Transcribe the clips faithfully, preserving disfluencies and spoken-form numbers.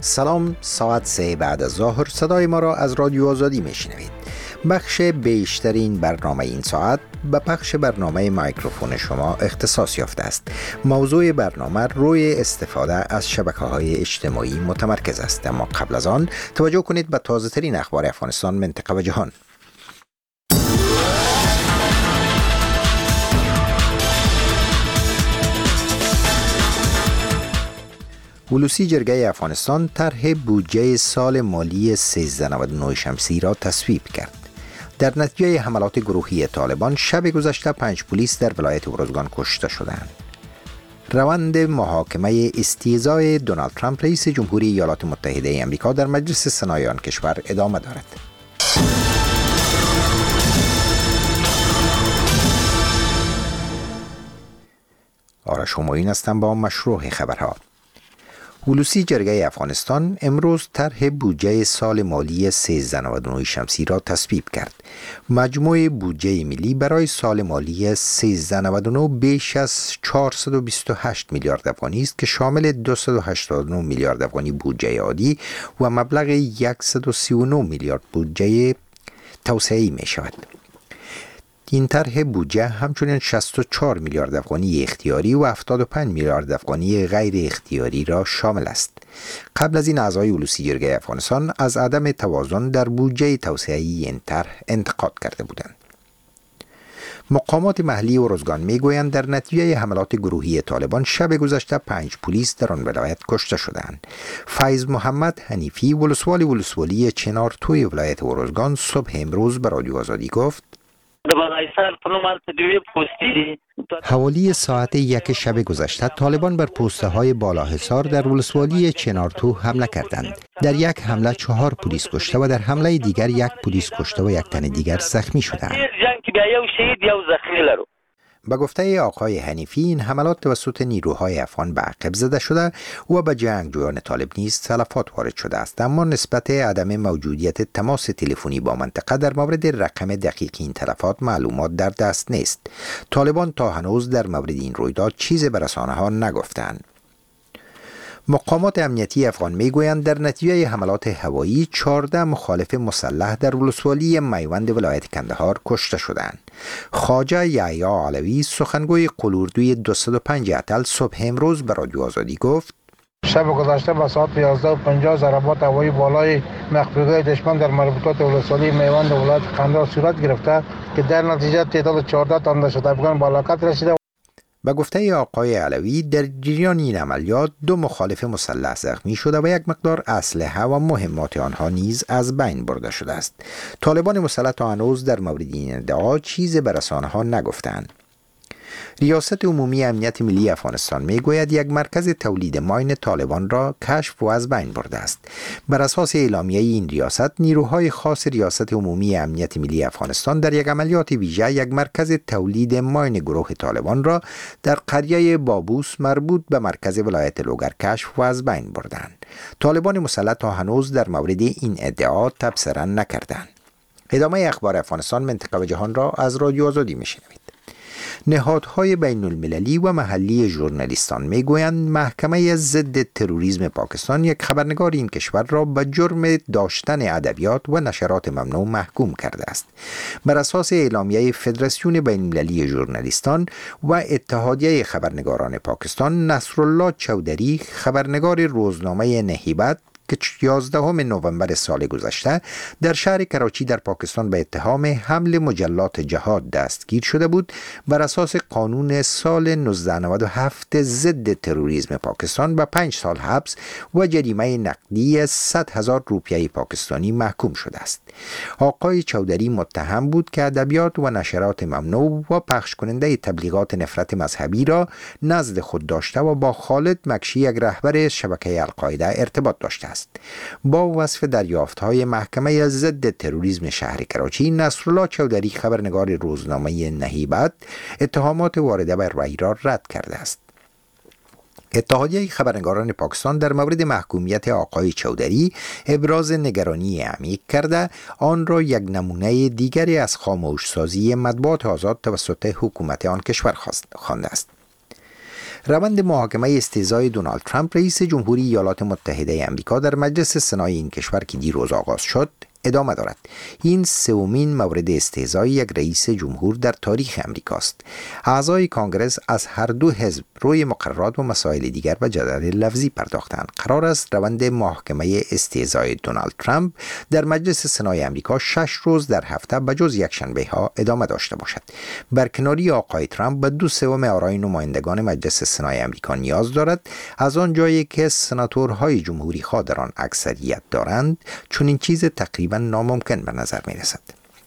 سلام، ساعت سه بعد از ظهر صدای ما را از رادیو آزادی میشنوید. بخش بیشترین برنامه این ساعت به پخش برنامه میکروفون شما اختصاص یافته است. موضوع برنامه روی استفاده از شبکه‌های اجتماعی متمرکز است، اما قبل از آن توجه کنید به تازه ترین اخبار افغانستان، منطقه و جهان. ولوسی جرگه افغانستان طرح بودجه سال مالی سیزده نود و نه شمسی را تصویب کرد. در نتیجه حملات گروهی طالبان شب گذشته پنج پلیس در ولایت ارزگان کشته شدند. روند محاکمه استیضاح دونالد ترامپ رئیس جمهوری ایالات متحده آمریکا در مجلس سنای آن کشور ادامه دارد. آرش همایون هستم با مشروع خبرها. ولوسی جرگه افغانستان امروز طرح بودجه سال مالی سیزده نود و نه شمسی را تصویب کرد. مجموع بودجه ملی برای سال مالی سیزده نود و نه بیش از چهارصد و بیست و هشت میلیارد افغانی است که شامل دویست و هشتاد و نه میلیارد افغانی بودجه عادی و مبلغ صد و سی و نه میلیارد بودجه توسعه‌ای می شود. این طرح بودجه همچنین شصت و چهار میلیارد افغانی اختیاری و هفتاد و پنج میلیارد افغانی غیر اختیاری را شامل است. قبل از این اعضای ولوسی جرگه افغانستان از عدم توازن در بودجه توسعه‌ای این طرح انتقاد کرده بودند. مقامات محلی ارزگان میگویند در نتیجه حملات گروهی طالبان شب گذشته پنج پلیس در آن ولایت کشته شدند. فیض محمد حنیفی ولسوالی ولسوالی چنار توی ولایت ارزگان صبح امروز به رادیو آزادی گفت: حوالی ساعت یک شب گذشته طالبان بر پوسته های بالاحصار در ولسوالی چنارتو حمله کردند. در یک حمله چهار پلیس کشته و در حمله دیگر یک پلیس کشته و یک تن دیگر زخمی شدند. به گفته آقای حنیفی این حملات توسط نیروهای افغان به عقب زده شده و به جنگجویان طالب نیز تلفات وارد شده است، اما نسبت عدم موجودیت تماس تلفنی با منطقه در مورد رقم دقیق این تلفات معلومات در دست نیست. طالبان تا هنوز در مورد این رویداد چیزی به رسانه‌ها نگفتند. مقامات امنیتی افغان میگویند در نتیجه حملات هوایی چهارده مخالف مسلح در ولسوالی میوند ولایت کندهار کشته شدند. خواجه یحیی علوی سخنگوی قلوردوی دویست و پنج اتل صبح امروز به رادیو آزادی گفت: شب گذشته به ساعت یازده و پنجاه ضربات هوایی بالای مخفیگاه دشمن در مربوطات ولسوالی میوند ولایت کندهار صورت گرفته که در نتیجه تعداد چهارده تن شتابگان به هلاکت رسیده. به گفته آقای علوی در جریان این عملیات دو مخالف مسلح زخمی شده و یک مقدار اسلحه و مهمات آنها نیز از بین برده شده است. طالبان مسلح تا هنوز در مورد این ادعا چیزی به رسانه‌ها نگفتند. ریاست عمومی امنیت ملی افغانستان میگوید یک مرکز تولید ماین طالبان را کشف و از بین برده است. بر اساس اعلامیه این ریاست، نیروهای خاص ریاست عمومی امنیت ملی افغانستان در یک عملیات ویژه یک مرکز تولید ماین گروه طالبان را در قریه بابوس مربوط به مرکز ولایت لوگر کشف و از بین بردند. طالبان مسلح تا هنوز در مورد این ادعا تبصره نکردند. ادامه اخبار افغانستان، منطقه و جهان را از رادیو آزادی میشنوید. نهادهای بین المللی و محلی ژورنالیستان میگویند محکمه ضد تروریسم پاکستان یک خبرنگار این کشور را به جرم داشتن ادبیات و نشرات ممنوع محکوم کرده است. بر اساس اعلامیه فدراسیون بین المللی ژورنالیستان و اتحادیه خبرنگاران پاکستان، نصرالله چودری خبرنگار روزنامه نهیبت که یازدهم نوامبر سال گذشته در شهر کراچی در پاکستان به اتهام حمل مجلات جهاد دستگیر شده بود، بر اساس قانون سال نوزده نود و هفت ضد تروریسم پاکستان به پنج سال حبس و جریمه نقدی صد هزار روپیه پاکستانی محکوم شده است. آقای چودری متهم بود که ادبیات و نشرات ممنوع و پخش کننده تبلیغات نفرت مذهبی را نزد خود داشته و با خالد مکشی، یک رهبر شبکه القاعده، ارتباط داشته است. با وصف دریافت‌های محکمه ضد تروریسم شهر کراچی، نصرالله چودری خبرنگار روزنامه نهیبت اتهامات وارده بر وی را رد کرده است. اتحادیه خبرنگاران پاکستان در مورد محکومیت آقای چودری ابراز نگرانی عمیق کرده آن را یک نمونه دیگری از خاموش سازی مطبوعات آزاد توسط حکومت آن کشور خوانده است. روند محاکمه استهزای دونالد ترامپ رئیس جمهوری ایالات متحده آمریکا در مجلس سنای این کشور که دیروز آغاز شد ادامه دارد. این سومین مورد استهزای یک رئیس جمهور در تاریخ امریکاست. اعضای کانگرس از هر دو حزب روی مقررات و مسائل دیگر و جدل لفظی پرداختند. قرار است روند محاکمه استهزای دونالد ترامپ در مجلس سنای آمریکا شش روز در هفته به جز یک شنبه ها ادامه داشته باشد. برکناری آقای ترامپ به دو سوم آرای نمایندگان مجلس سنای آمریکا نیاز دارد، از آن جایی که سناتورهای جمهوری خواه در آن اکثریت دارند، چون این چیز تقریبا ناممکن به نظر می رسد.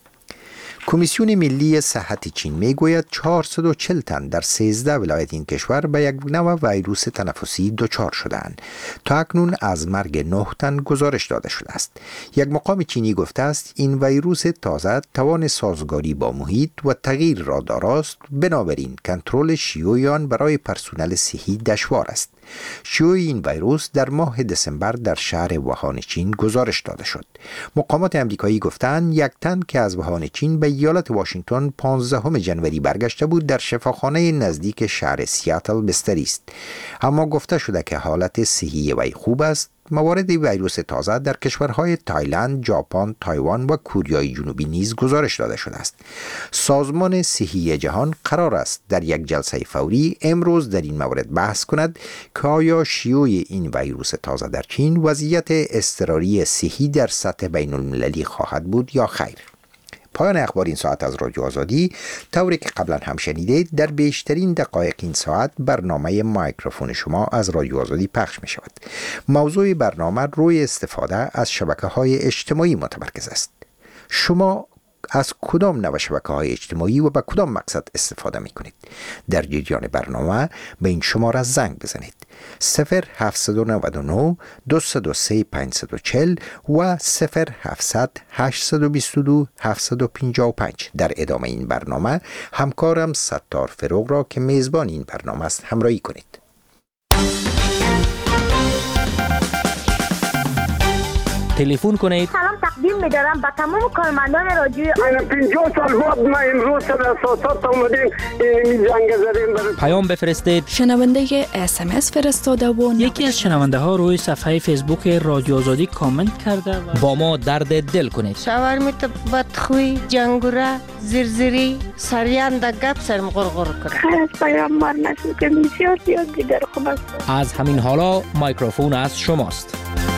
کمیسیون ملی صحت چین می گوید چهارصد و چهل تن در سیزده ولایت این کشور به یک نوع ویروس تنفسی دچار شدند. تا اکنون از مرگ نه تن گزارش داده شده است. یک مقام چینی گفته است این ویروس تازه توان سازگاری با محیط و تغییر را داراست، بنابراین کنترل شیوع آن برای پرسنل صحی دشوار است. شیوع این ویروس در ماه دسامبر در شهر ووهان چین گزارش داده شد. مقامات آمریکایی گفتند یک تن که از ووهان چین به ایالت واشنگتن پانزدهم ژانویه برگشته بود در شفاخانه نزدیک شهر سیاتل بستری است، اما گفته شده که حالت صحی وی خوب است. موارد ویروس تازه در کشورهای تایلند، ژاپن، تایوان و کوریای جنوبی نیز گزارش داده شده است. سازمان صحی جهان قرار است در یک جلسه فوری امروز در این مورد بحث کند که آیا شیوع این ویروس تازه در چین وضعیت اضطراری صحی در سطح بین المللی خواهد بود یا خیر. پایان اخبار این ساعت از رادیو آزادی. طوری که قبلا هم شنیدید، در بیشترین دقایق این ساعت برنامه مایکروفون شما از رادیو آزادی پخش می شود. موضوع برنامه روی استفاده از شبکه‌های اجتماعی متمرکز است. شما از کدام نوع شبکه‌های اجتماعی و به کدام مقصد استفاده می کنید؟ در جریان برنامه به این شماره زنگ بزنید: صفر هفتصد و نود و نه دویست و سه پانصد و چهل و صفر هفتصد هشتصد و بیست و دو هفتصد و پنجاه و پنج. در ادامه این برنامه همکارم ستار فروغ را که میزبان این برنامه است همراهی کنید. تلفن کنید. سلام تقدیم می‌دارم به تمام کارمندان رادیو. من پنجاه سال بعد ما امروز در اساسات اومدیم این زنگ زدیم برای پیام بفرستید. شنونده اس ام اس فرستاده و یکی از شنونده ها روی صفحه فیسبوک رادیو آزادی کامنت کرده و با ما درد دل کنید. شاورمیت بدخوی، جنگوره، زرزری، سریان در گپ سرم غرغر کنه. خیلی از پیام مار نشد که بسیار زیاد دیگر خوب است. از همین حالا مایکروفون از شماست.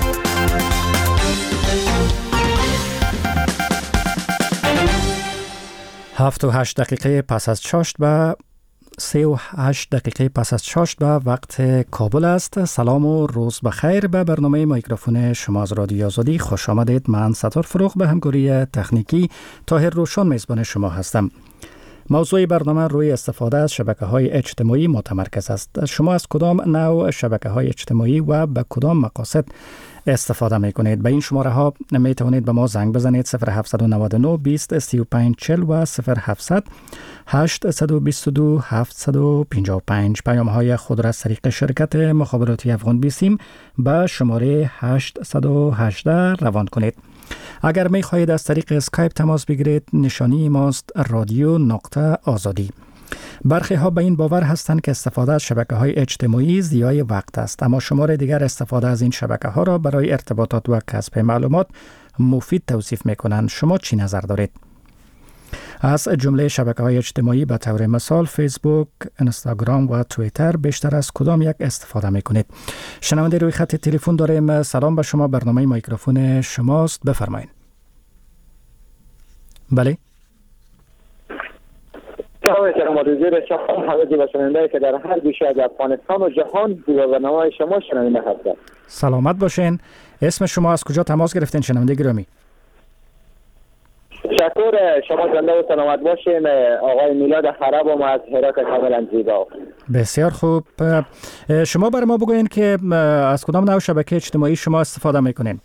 هفت و هشت دقیقه پس از چاشت به سه و هشت دقیقه پس از چاشت به وقت کابل است. سلام و روز بخیر. به برنامه میکروفون شما از رادیو آزادی خوش آمدید. من ستار فروغ به همکاری تکنیکی طاهر روشن میزبان شما هستم. موضوع برنامه روی استفاده از شبکه‌های اجتماعی متمرکز است. شما از کدام نوع شبکه‌های اجتماعی و به کدام مقاصد استفاده می کنید؟ به این شماره ها می توانید به ما زنگ بزنید: صفر هفتصد و نود و نه بیست سی و پنج چهل و صفر هفتصد هشتصد و بیست و دو هفتصد و پنجاه و پنج. پیام های خود را از طریق شرکت مخابراتی افغان بیسیم به شماره هشتصد و هجده روان کنید. اگر می خواهید از طریق اسکایپ تماس بگیرید، نشانی ماست رادیو نقطه آزادی. برخی ها به این باور هستند که استفاده از شبکه‌های اجتماعی ضیاع وقت است، اما شمار دیگر استفاده از این شبکه‌ها را برای ارتباطات و کسب معلومات مفید توصیف می‌کنند. شما چی نظر دارید؟ از جمله شبکه‌های اجتماعی به طور مثال فیسبوک، اینستاگرام و توییتر بیشتر از کدام یک استفاده می‌کنید؟ شنونده روی خط تلفن داریم. سلام به شما، برنامه میکروفون شماست، بفرمایید. بله. سلام شما رضا شما حاضر به شنونده که در هر گوشه از افغانستان و جهان برنامه شما شنونده هستند. سلامت باشین. اسم شما از کجا تماس گرفتین شنونده گرامی؟ شکر شما زنده و سلامت باشین. آقای میلاد خراب و از هرات کاملا زیبا. بسیار خوب. شما برای ما بگوین که از کدام نوع شبکه اجتماعی شما استفاده میکنین؟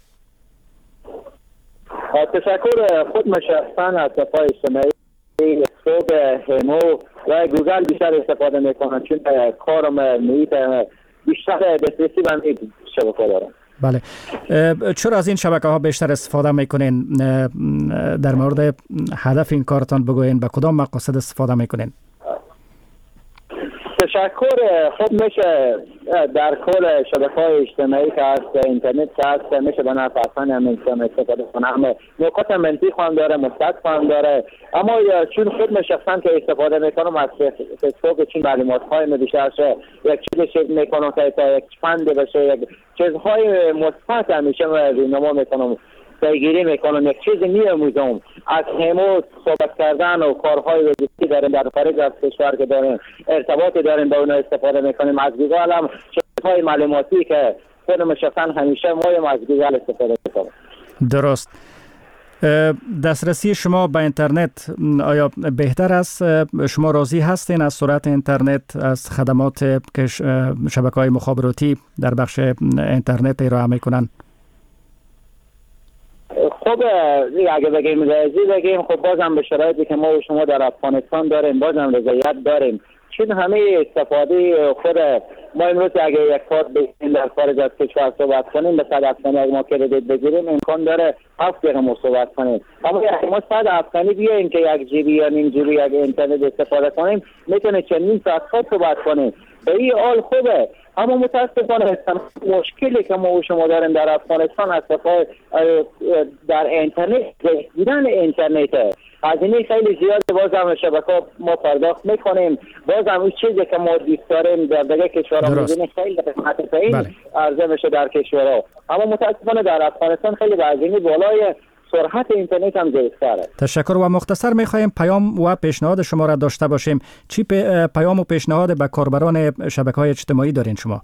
تشکر. خود شخصا از صفحه اجتماعی فیسبوک، همو و گوگل بیشتر استفاده میکنم، چون کارم میت بیشتر دسترسی به این شبکه دارم. بله. چرا از این شبکه ها بیشتر استفاده میکنین؟ در مورد هدف این کارتان بگوین، به کدام مقاصد استفاده میکنین؟ تشکر. خب میشه در کل شبکه‌های اجتماعی که هست، اینترنت که هست، میشه به نفع اصلا هم استفاده کنه. همه نکات منفی هم داره، مثبت هم داره، اما چون خود من شخصا که استفاده میکنم از فیسبوک، چون معلومات های بیشتر شه، یک چیزی میکنم که تا یک فند بشه، یک چیزهای مثبت همیشه رونما میکنم، پیگیری میکنم، یک چیز میآموزم. از همو صحبت کردن و کارهای وظیفی داریم در خارج از کشور که داریم، ارتباطی داریم، با اونها استفاده میکنیم. از گوگل هم چیزهای معلوماتی که خودم شخصا همیشه ما از گوگل استفاده میکنم. درست. دسترسی شما به اینترنت آیا بهتر است؟ شما راضی هستین از سرعت اینترنت، از خدمات که شبکه‌های مخابراتی در بخش اینترنت ارائه میکنن؟ خب اگه بگیم رضایت بگیم، خب بازم به شرایطی که ما و شما در افغانستان داریم بازم رضایت داریم، چون همه استفاده خود ما امروز اگه یک کار بگیم در خارج از کشور صحبت کنیم، به صد افغانی اگه ما کردیت بگیریم امکان داره هفت دقیقه ما صحبت کنیم، اما اگه ما صد افغانی بیاییم که یک جیبی یا نیم جیبی یک اینترنت استفاده کنیم میتونه چندین ساعت صحبت کنیم. به این حال خوبه، اما متاسفانه مشکلی که ما و شما داریم در افغانستان از صفای در اینترنت دیدن اینترنت هزینه خیلی زیاد بازم شبکه ما پرداخت میکنیم، بازم اون چیزی که ما دوست داریم در دیگه کشورها می‌بینیم خیلی قیمت پایین عرضه میشه در کشورها، اما متاسفانه در افغانستان خیلی هزینه بالای سرعت اینترنت هم زیادتره. تشکر. و مختصر می‌خوایم پیام و پیشنهاد شما را داشته باشیم. چی پیام و پیشنهاد به کاربران شبکه‌های اجتماعی دارین شما؟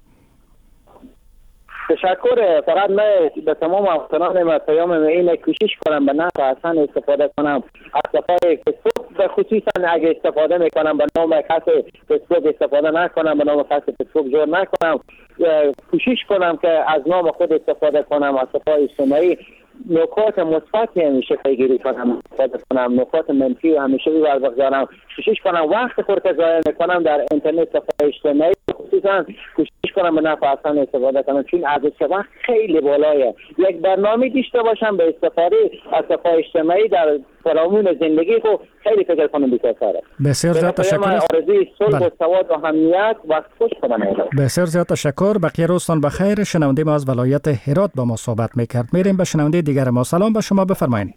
تشکر. فقط من به تمام افغانان ما پیام اینه کوشش کنم به نفع اصلا استفاده کنم از صفحه فیسبوک، به خصوصا اگه استفاده میکنم به نام کسی فیسبوک استفاده نکنم، به نام کسی فیسبوک جور نکنم، کوشش کنم که از نام خود استفاده کنم، از صفحه اجتماعی نکات مثبتی همیشه پیگیری کنم، استفاده کنم، نکات منفی همیشه بی‌بر بگذارم، کوشش کنم وقت خود که ضایع میکنم در اینترنت صفحه اجتماعی خصوصا کوشش کنم به نفع اصلا استفاده کنم، چون ارزش وقت خیلی بالایه. یک برنامه داشته باشم به استفاده از صفحه اجتماعی در فرامون زندگی کو خیلی فکر کنم بی‌کاره. بسیار زیاد تشکر. آرزوی صلح و ثبات و امنیت وقت خوش کنم. بسیار زیاد تشکر. بقیه روزتان بخیر. شنونده ما از ولایت هرات با ما صحبت میکرد. میریم به شنونده دیگر ما. سلام به شما، بفرمایید.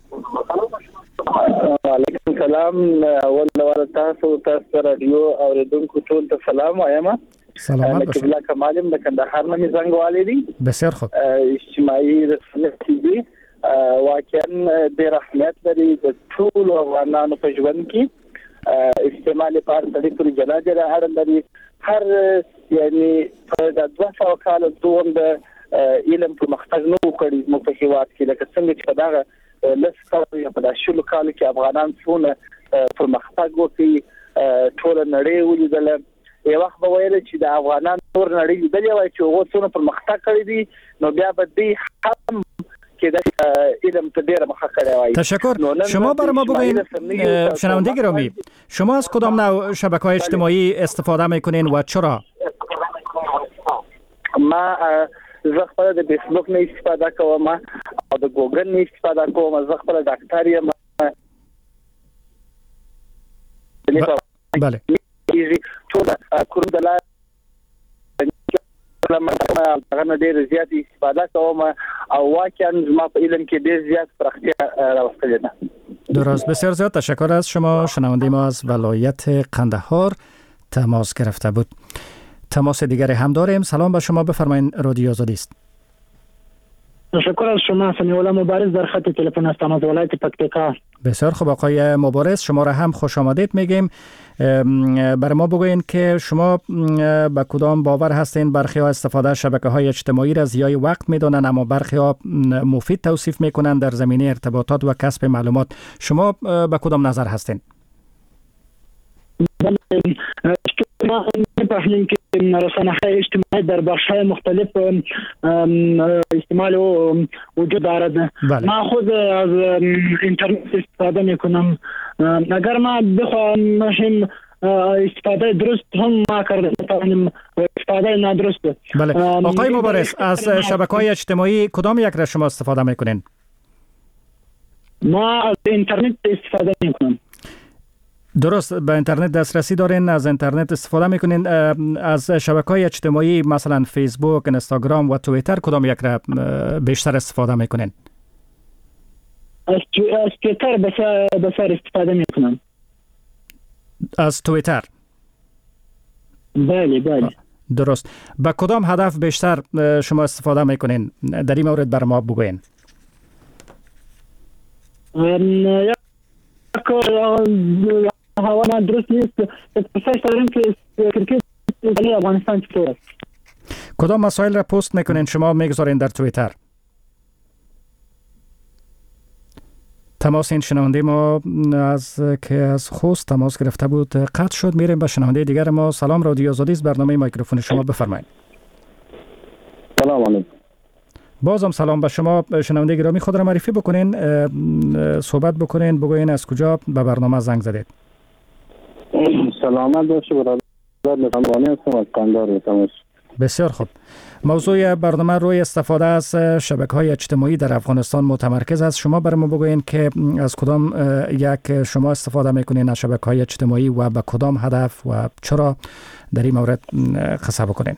علیکم سلام. اول اول تاسو تاسو رادیو اوریدونکو ټول ته سلام وایم. سلامت باشید. قبله کمالم د کندهار نه زنګ والي. بسیار خوب. اجتماعي رسنۍ دي واقعا ډېر اهمیت لري د ټول افغانانو په ژوند کې. استعمال په هر طریق پر جلا جلا اړه لري. هر یعنی د دوه سوه کال دوم د علم په مختګ نو کړی مو په هیواد کې لکه څنګه چې دغه لسکه یا په شلو کال کې افغانان څونه پر مختګ وکړي ټول نړۍ ولیدل. یو وخت به ویل چې د افغانان ټول نړۍ لیدلې وای چې هغه څونه پر مختګ کړی دي، نو بیا به دې هم که در علم تدیر محققه وای. تشکر. شما برای ما بگوین شنونده گرامی، شما از کدام نوع شبکه‌های اجتماعی استفاده میکنین و چرا؟ ما زه خپل د فیسبوک نه استفاده کوم او د ګوګل نه استفاده کوم. زه خپل ډاکټر یم. بله. ټول کوم دلته لما هغه ډېر زیات استفاده کوم او واقعا ما په علم کې ډېر زیات پراختیا راوستلې ده. درست. بسیار زیاد تشکر از شما. شنونده ما از ولایت قندهار تماس گرفته بود. تماس دیگری هم داریم. سلام به شما، بفرمایید. رادیو آزادی است. تشکر از شما. سمیع مبارز در خط تلفن هستم از ولایت پکتیکا. بسیار خوب آقای مبارز، شما را هم خوش آمدید میگیم. برای ما بگوین که شما به کدام باور هستین؟ برخی ها استفاده شبکه های اجتماعی را ضیاع وقت میدونن، اما برخی ها مفید توصیف میکنن در زمینه ارتباطات و کسب معلومات. شما به کدام نظر هستین؟ ما می‌فهمیم که رسانه‌های اجتماعی در بخش‌های مختلف استعمال و وجود دارد. ما خود از اینترنت استفاده میکنم. اگر ما بخواهم هم استفاده درست هم ما کرده میتوانیم و استفاده نادرست. بله. آقای مبارز، از شبکه‌های اجتماعی کدام یک را شما استفاده میکنین؟ ما از اینترنت استفاده میکنم. درست. به اینترنت دسترسی دارین، از اینترنت استفاده میکنین. از شبکه‌های اجتماعی مثلا فیسبوک، اینستاگرام و توییتر کدام یک را بیشتر استفاده میکنین؟ از توییتر بسیار استفاده میکنم. از توییتر؟ بله بله. درست. با کدام هدف بیشتر شما استفاده میکنین؟ در این مورد بر ما بگوین. هوا ما درست نیست. فکر دارم که کرکت در افغانستان چطور است؟ کدام مسائل را پست میکنین شما میگذارین در توییتر؟ تماس این شنونده ما از که از خوست تماس گرفته بود قطع شد. میریم به شنونده دیگر ما. سلام، رادیو آزادی است، برنامه میکروفون شما، بفرمایید. سلام علیکم. بازم سلام به شما. شنونده گرامی خود را معرفی بکنین، صحبت بکنین، بگوین از کجا به برنامه زنگ زدید. سلامت باشه برادر، مهربانی هستم از قندهار هستم. بسیار خوب. موضوع برنامه روی استفاده از شبکه‌های اجتماعی در افغانستان متمرکز است. شما برای ما بگوین که از کدام یک شما استفاده میکنین از شبکه‌های اجتماعی و به کدام هدف و چرا در این مورد قصه بکنین.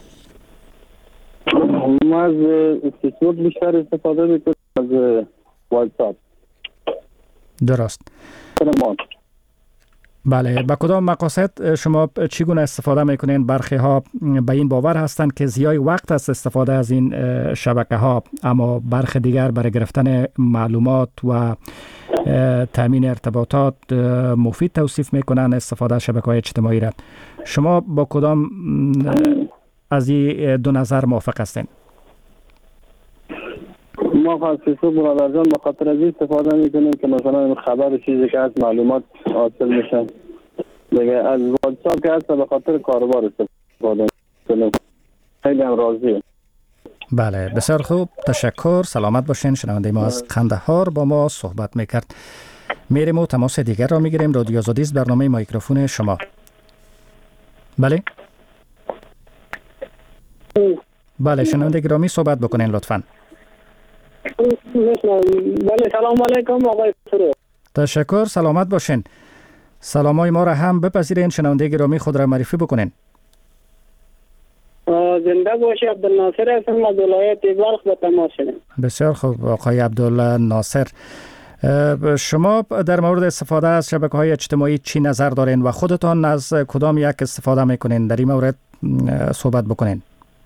ما از فیسبوک بیشتر استفاده میکنم، از واتساپ. درست. بله. با کدام مقاصد شما چگونه استفاده میکنین؟ برخی ها به این باور هستند که زیای وقت است استفاده از این شبکه ها، اما برخی دیگر برای گرفتن معلومات و تامین ارتباطات مفید توصیف میکنن استفاده از شبکه های اجتماعی را. شما با کدام از این دو نظر موافق هستین؟ ما از فیسبوک برادر جان به خاطر از استفاده میکنیم که مثلا خبر چیزی که از معلومات حاصل میشه. دیگه از واتساپ که هست به خاطر کاروبار استفاده میکنیم. خیلی هم راضیه. بله، بسیار خوب، تشکر. سلامت باشین. شنونده ما از قندهار با ما صحبت میکرد. میریم و تماس دیگر را میگیریم. رادیو آزادی است، برنامه میکروفون شما. بله بله شنونده گرامی صحبت بکنین لطفاً. بله سلام علیکم آقای سرو. تشکر. سلامت باشین. سلامای ما را هم بپذیرین. شنونده گرامی خود را معرفی بکنین. زنده باشی. عبدالناصر هستم از ولایت بلخ به تماس شدم. بسیار خوب آقای عبدالله ناصر. شما در مورد استفاده از شبکه‌های اجتماعی چی نظر دارین و خودتان از کدام یک استفاده میکنین؟ در این مورد صحبت بکنین.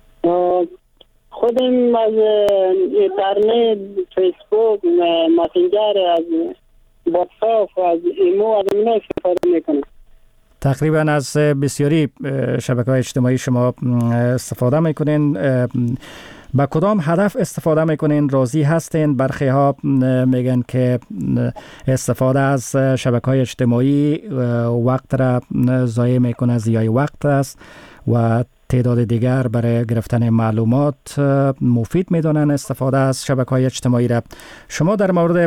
خودم از اینترنت، فیسبوک، ماسنجر، از واتساپ، از ایمو، از اینا استفاده میکنم. تقریبا از بسیاری شبکه‌های اجتماعی شما استفاده میکنین. با کدام هدف استفاده میکنین؟ راضی هستین؟ برخی ها میگن که استفاده از شبکه‌های اجتماعی وقت را ضایع میکنه، ضیاع وقت است، و تعداد دیگر برای گرفتن معلومات مفید میدونن استفاده از شبکه‌های اجتماعی را. شما در مورد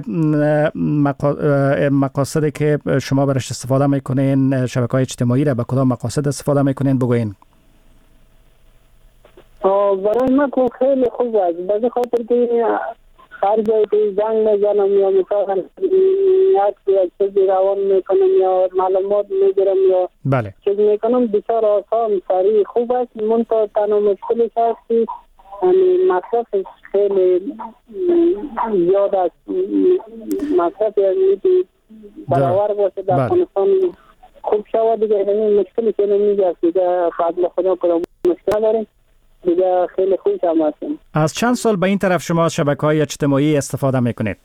مقاصدی که شما برش استفاده میکنین شبکه‌های اجتماعی را، به کدام مقاصد استفاده میکنین بگوین. برای من خیلی خوب است، به خاطر که هر جایی که زنگ میزنم یا مثلا یک چیزی روان میکنم یا معلومات میگیرم یا بله چیز میکنم بسیار آسان سریع خوب است. منتها تنها مشکلش هست که مصرفش خیلی زیاد است. مصرف یعنی برابر باشه در افغانستان خوب شود دیگه. این مشکلی که نمیگه است دیگه. فضل خدا کدام مشکل داریم دیگه. خیلی خوش هم هستیم. از چند سال به این طرف شما از شبکه‌های اجتماعی استفاده میکنید؟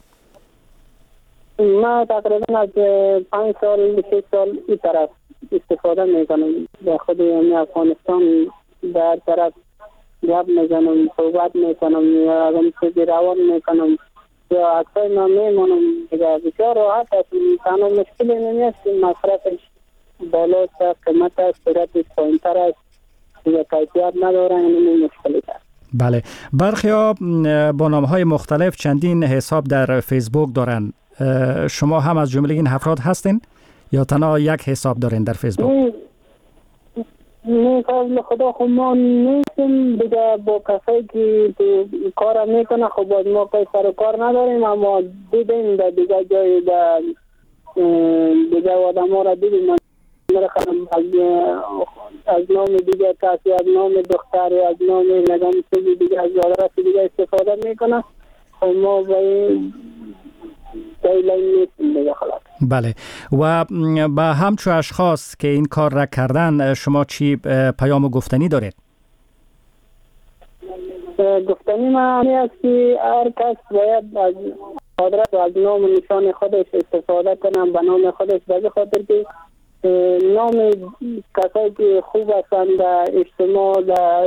من تقریبا از پنج سال شش سال این طرف استفاده میکنم. در خود یعنی افغانستان در طرف جب میزنم، صحبت میکنم یا اگم چیزی روان میکنم یا اکثر من میمونم دیگه. بسیار راحت است. تنها مشکلی نمیست. مصرفش بالاست، قیمت است، سرعتش پایین‌تر است، دیگه کیفیت نداره. این مشکلی است. بله. برخی ها با نام‌های مختلف چندین حساب در فیسبوک دارن. شما هم از جمله این افراد هستین یا تنها یک حساب دارین در فیسبوک؟ نه قبل خدا خب ما نیستیم دیگه. با کسایی که کار میکنه خب باز ما کسی سر کار نداریم، اما دیدیم در دیگه جای در دیگه آدم ها را دیدیم من نرخم از از نام دیگه کسی از نام دختری از نام نگم چیزی دیگه از یادرس دیگه استفاده میکنه. خب ما با این دیلین نیستیم دیگه خلاص. بله و با همچو اشخاص که این کار را کردن شما چی پیام گفتنی دارید؟ گفتنی معنی است که هر کس باید از قدرت و از نام نشان خودش استفاده کنم به نام خودش، به خاطر که نام کسایی که خوب هستند در اجتماع در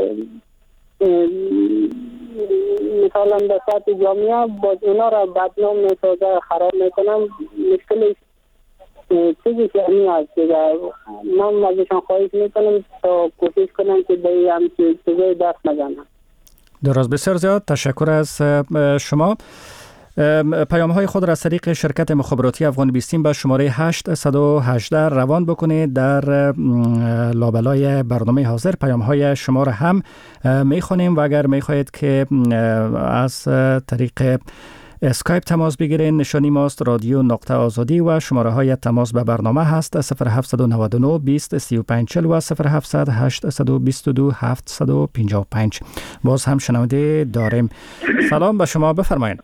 مثلا در سطح جامعه باز اونا را بدنام میسازه خراب میکنم. مشکلش چیزی که همین هست دیگه. من ازشان خواهش میکنم تا کوشش کنم که به این همچین چیزای دست نزنم. درست، بسیار زیاد تشکر از شما. پیام های خود را از طریق شرکت مخابراتی افغان بیستیم به شماره هشت یک هشت روان بکنید. در لابلای برنامه حاضر پیام های شما را هم میخونیم و اگر میخواهید که از طریق اسکایپ تماس بگیرین نشانی ماست رادیو نقطه آزادی و شماره های تماس به برنامه هست صفر هفت نه نه بیست سی و پنج چهل و صفر هفت هشت دو دو هفت پنج پنج. باز هم شنونده داریم. سلام به شما، بفرمایید.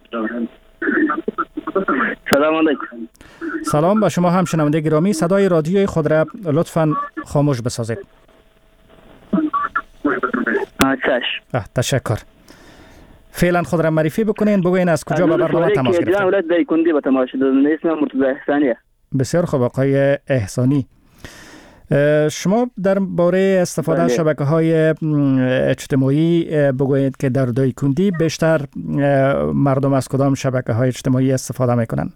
سلام علیکم. سلام به شما هم شنونده گرامی. صدای رادیوی خود را لطفاً خاموش بسازید. آتش. تشکر. فعلا خود را معرفی بکنین، بگوین از کجا به برنامه تماس گرفتید. من ولایت دایکندی به تماس شدم. اسمم مرتضی احسانیه. بسیار خوب آقای احسانی. شما درباره استفاده از شبکه‌های اجتماعی بگویید که در دایکندی بیشتر مردم از کدام شبکه‌های اجتماعی استفاده میکنن؟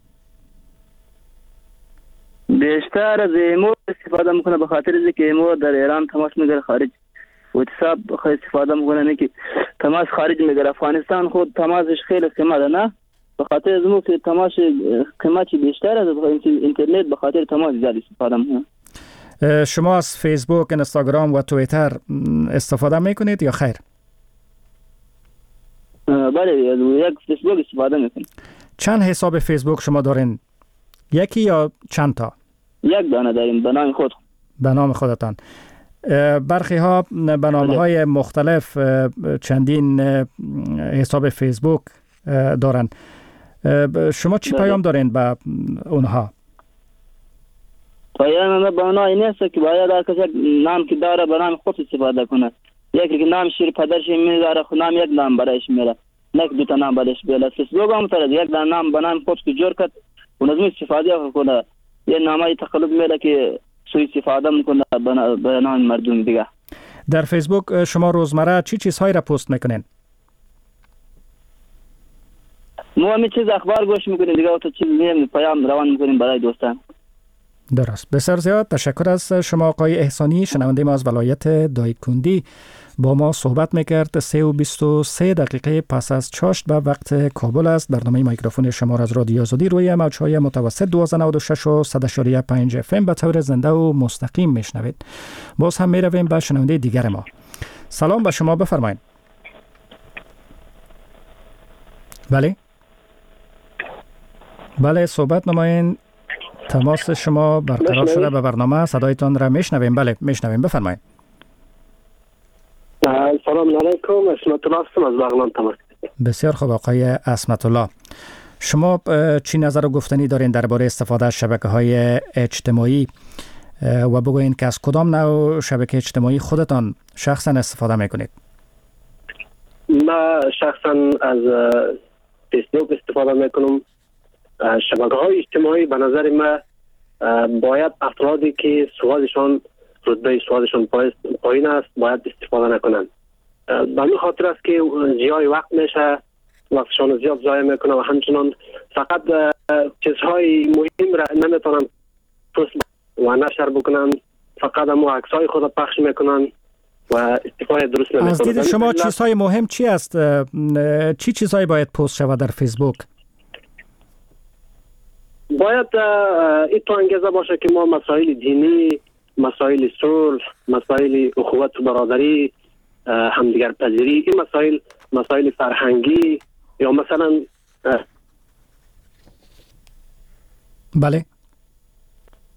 بیشتر از ایمو استفاده میکنه به خاطر اینکه ایمو در ایران تماس میگیره خارج. واتساپ خیلی استفاده میکنه که تماس خارج میگیره. افغانستان خود تماسش خیلی قیمته نه؟ به خاطر از اون که تماس قیمتی بیشتر از اینترنت به خاطر تماس زیاد استفاده میکنه. شما از فیسبوک، اینستاگرام و توییتر استفاده میکنید یا خیر؟ بله، یک فیسبوک استفاده میکنم. چند حساب فیسبوک شما دارین؟ یکی یا چند تا؟ یک دانه داریم به نام خود. به نام خودتان. برخی ها به نام های مختلف چندین حساب فیسبوک دارن. شما چی پیام دارین به اونها؟ پیام من به اونها این است که باید هر کس یک نام که داره به نام خود استفاده کنه. یکی که نام شیر پدرش میذاره خود نام یک نام برایش میره، نه دو تا نام برایش بیاره. فیسبوک هم طرز یک نام به نام خود که جور کرد و نظم استفاده کنه. یه نامای تقلب میره که سوء استفاده میکنه به نام مردم دیگه. در فیسبوک شما روزمره چی چیزهایی را پست میکنین؟ ما همین چیز اخبار گوش میکنیم دیگه و تو چیز میم پیام روان میکنیم برای دوستان. درست، بسیار زیاد تشکر از شما آقای احسانی. شنونده ما از ولایت دایکندی با ما صحبت میکرد. سه و بیست و سه دقیقه پس از چاشت به وقت کابل است. برنامه میکروفون شما را از رادیو آزادی روی موجهای متوسط دویست و نود و شش و صد و پنج اف ام به طور زنده و مستقیم میشنوید. باز هم میرویم به شنونده دیگر ما. سلام به شما، بفرمایید. بله بله صحبت نماین. تماس شما برقرار شده به برنامه. صدایتان را میشنویم. بله میشنویم، بفرمایید. سلام علیکم. اسمت الله هستم از بغلان تماس. بسیار خوب آقای اسمت الله، شما چی نظر و گفتنی دارین درباره استفاده از شبکه‌های اجتماعی و بگوین که از کدام نوع شبکه اجتماعی خودتان شخصا استفاده میکنید؟ من شخصا از فیسبوک استفاده میکنم. شبکه‌های اجتماعی به نظر من باید افرادی که سوادشان رتبه سوادشان پایین است باید استفاده نکنند. به این خاطر است که ضیاع وقت میشه، وقتشان زیاد ضایع میکنه و همچنان فقط چیزهای مهم را نمیتونن پست و نشر بکنن، فقط هم عکسای خود پخش میکنن و استفاده درست نمیکنن. از دید شما چیزهای مهم چی است؟ چی چیزهایی باید پست شود در فیسبوک؟ باید این تو انگیزه باشه که ما مسائل دینی، مسائل صلح، مسائل اخوت و برادری، همدیگر پذیری، این مسائل مسائل فرهنگی یا مثلا بله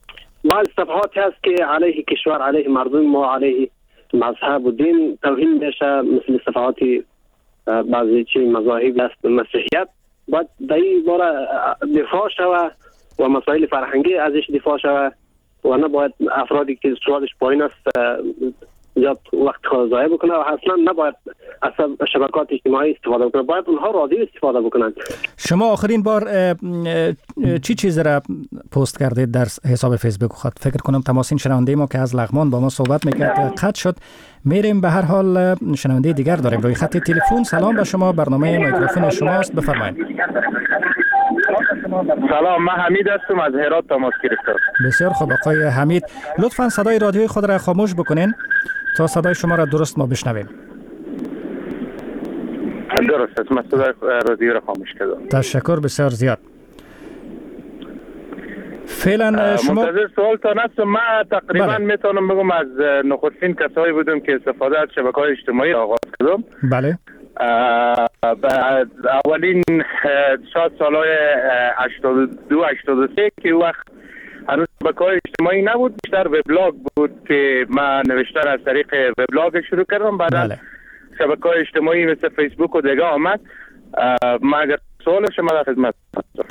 بعض صفحات هست که علیه کشور، علیه مردم ما، علیه مذهب و دین توهین میشه، مثل صفحاتی بعضی چی مذاهب است مسیحیت. باید در این باره دفاع شوه و مسائل فرهنگی ازش دفاع شوه و نباید افرادی که سوادش پایین است زیاد وقت خود ضایع بکنه و اصلا نباید از شبکات اجتماعی استفاده بکنه، باید اونها راضی استفاده بکنن. شما آخرین بار چی چیز را پست کردید در حساب فیسبوک خود؟ فکر کنم تماسین شنونده ما که از لغمان با ما صحبت میکرد قطع شد. میریم به هر حال شنونده دیگر داریم روی خط تلفن. سلام به شما، برنامه میکروفون شماست، بفرمایید. سلام، من حمید هستم از هرات تماس گرفتم. بسیار خوب آقای حمید، لطفاً صدای رادیوی خود را خاموش بکنین تا صدای شما را درست ما بشنویم. درست است، من صدای رادیو را خاموش کردم. تشکر بسیار زیاد. فعلا شما منتظر سوالتان هستم. من تقریبا بله. میتونم بگم از نخستین کسایی بودم که استفاده از شبکه‌های اجتماعی آغاز کردم. بله. اولین شاید سالهای هشتاد و دو هشتاد و سه که وقت هنوز شبکه‌های اجتماعی نبود، بیشتر وبلاگ بود که من نوشتن از طریق وبلاگ شروع کردم. بعد بله. شبکه‌های اجتماعی مثل فیسبوک و دیگه آمد. من اگر سوال شما در خدمت هستم.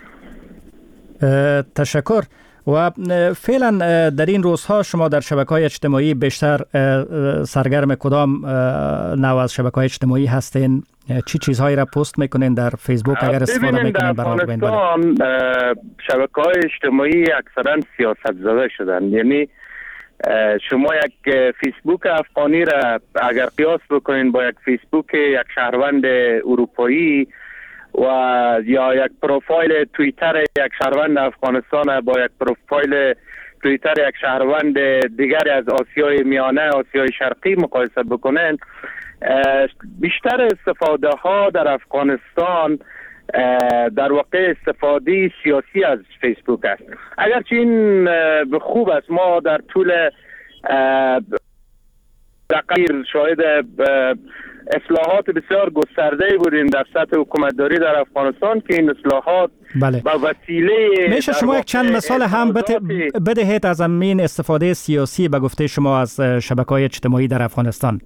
تشکر. و فعلا در این روزها شما در شبکه‌های اجتماعی بیشتر سرگرم کدام نوع از شبکه‌های اجتماعی هستین؟ چی چیزهایی را پست میکنین در فیسبوک اگر استفاده میکنین برای بین؟ در افغانستان شبکه‌های اجتماعی اکثرا سیاست زده شدن. یعنی شما یک فیسبوک افغانی را اگر قیاس بکنین با یک فیسبوک یک شهروند اروپایی و یا یک پروفایل توییتر یک شهروند افغانستان با یک پروفایل توییتر یک شهروند دیگری از آسیای میانه، آسیای شرقی مقایسه بکنن، بیشتر استفاده ها در افغانستان در واقع استفاده سیاسی از فیسبوک است. اگرچه این خوب است، ما در طول دقیق شاهد اصلاحات بسیار گسترده بودیم در سطح حکومتداری در افغانستان که این اصلاحات بله. با وسیله میشه شما یک چند مثال هم بدهید از این استفاده سیاسی به گفته شما از شبکه‌های اجتماعی در افغانستان؟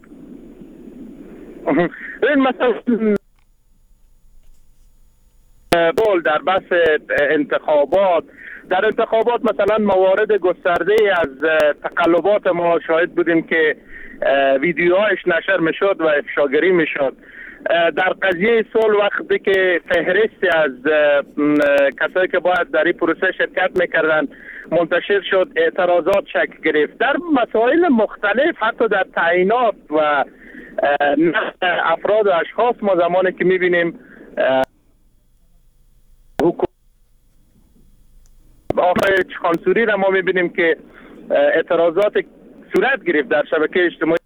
این مثلا بول در بحث انتخابات، در انتخابات مثلا موارد گسترده از تقلبات ما شاهد بودیم که ویدیوهایش نشر میشد و افشاگری میشد. در قضیه صلح وقتی که فهرستی از کسایی که باید در این پروسه شرکت میکردن منتشر شد، اعتراضات شکل گرفت در مسائل مختلف، حتی در تعیینات و افراد و اشخاص. ما زمانی که میبینیم آقای چخانسوری را ما میبینیم که اعتراضات صورت گرفت در شبکه اجتماعی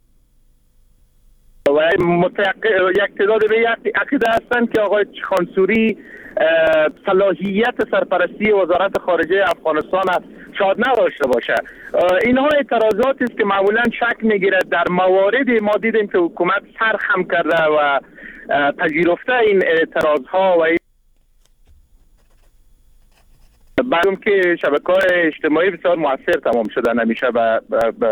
و متعقد یک تعداد به یک عقیده هستند که آقای چخانسوری صلاحیت سرپرستی وزارت خارجه افغانستان شاید نداشته باشه. اینها اعتراضاتی است که معمولا شک میگیرد در مواردی ما دیدیم که حکومت سر خم کرده و پذیرفته این اعتراض ها و بعدم که شبکه‌های اجتماعی بسیار مؤثر تمام شدن همیشه به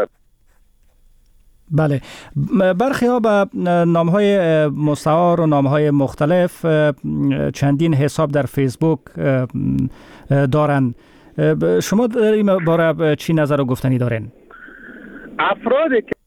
بله. برخی ها به نام‌های مستعار و نام‌های مختلف چندین حساب در فیسبوک دارن. شما در این باره چی نظر و گفتنی دارین؟ افرادی که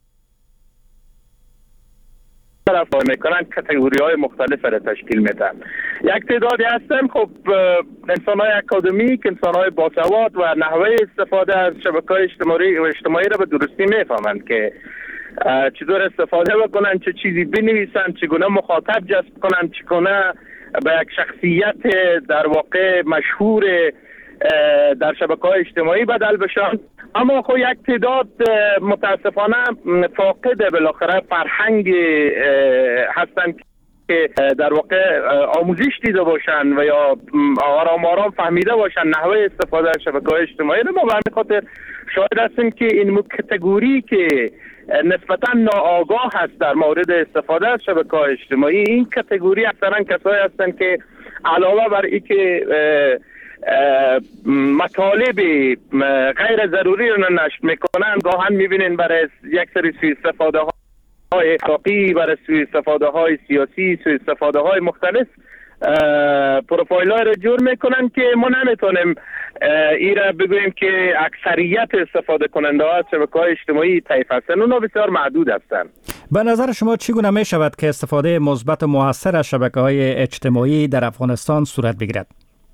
طرف میکنن کاتگوری‌های مختلف را تشکیل میدن. یک تعدادی هستن خب انسان‌های اکادمیک، انسان‌های باسواد و نحوه استفاده از شبکه‌های اجتماعی و اجتماعی را به درستی میفهمند که چطور استفاده بکنن، چه چیزی بنویسن، چگونه مخاطب جذب کنن، چگونه به یک شخصیت در واقع مشهور در شبکه‌های اجتماعی بدل بشن. اما خب یک تعداد متاسفانه فاقد بالاخره فرهنگ هستن که در واقع آموزش دیده باشن و یا آرام آرام فهمیده باشن نحوه استفاده از شبکه‌های اجتماعی. ما به همین خاطر شاهد هستیم که این کاتگوری که نسبتا ناآگاه هست در مورد استفاده از شبکه‌های اجتماعی، این کاتگوری اکثرا کسایی هستن که علاوه بر اینکه مطالب غیر ضروری رو نشر میکنن، گاهن میبینین برای یک سری سوء استفاده های اخلاقی، برای سوء استفاده های سیاسی، سوء استفاده های مختلف پروفایل های رو جور میکنن که ما نمیتونیم ای را بگوییم که اکثریت استفاده کننده ها از شبکه‌های اجتماعی طیف هستند. اونا بسیار محدود هستند. به نظر شما چگونه می شود که استفاده مثبت و مؤثر از شبکه‌های اجتماعی در افغانستان صورت بگیرد؟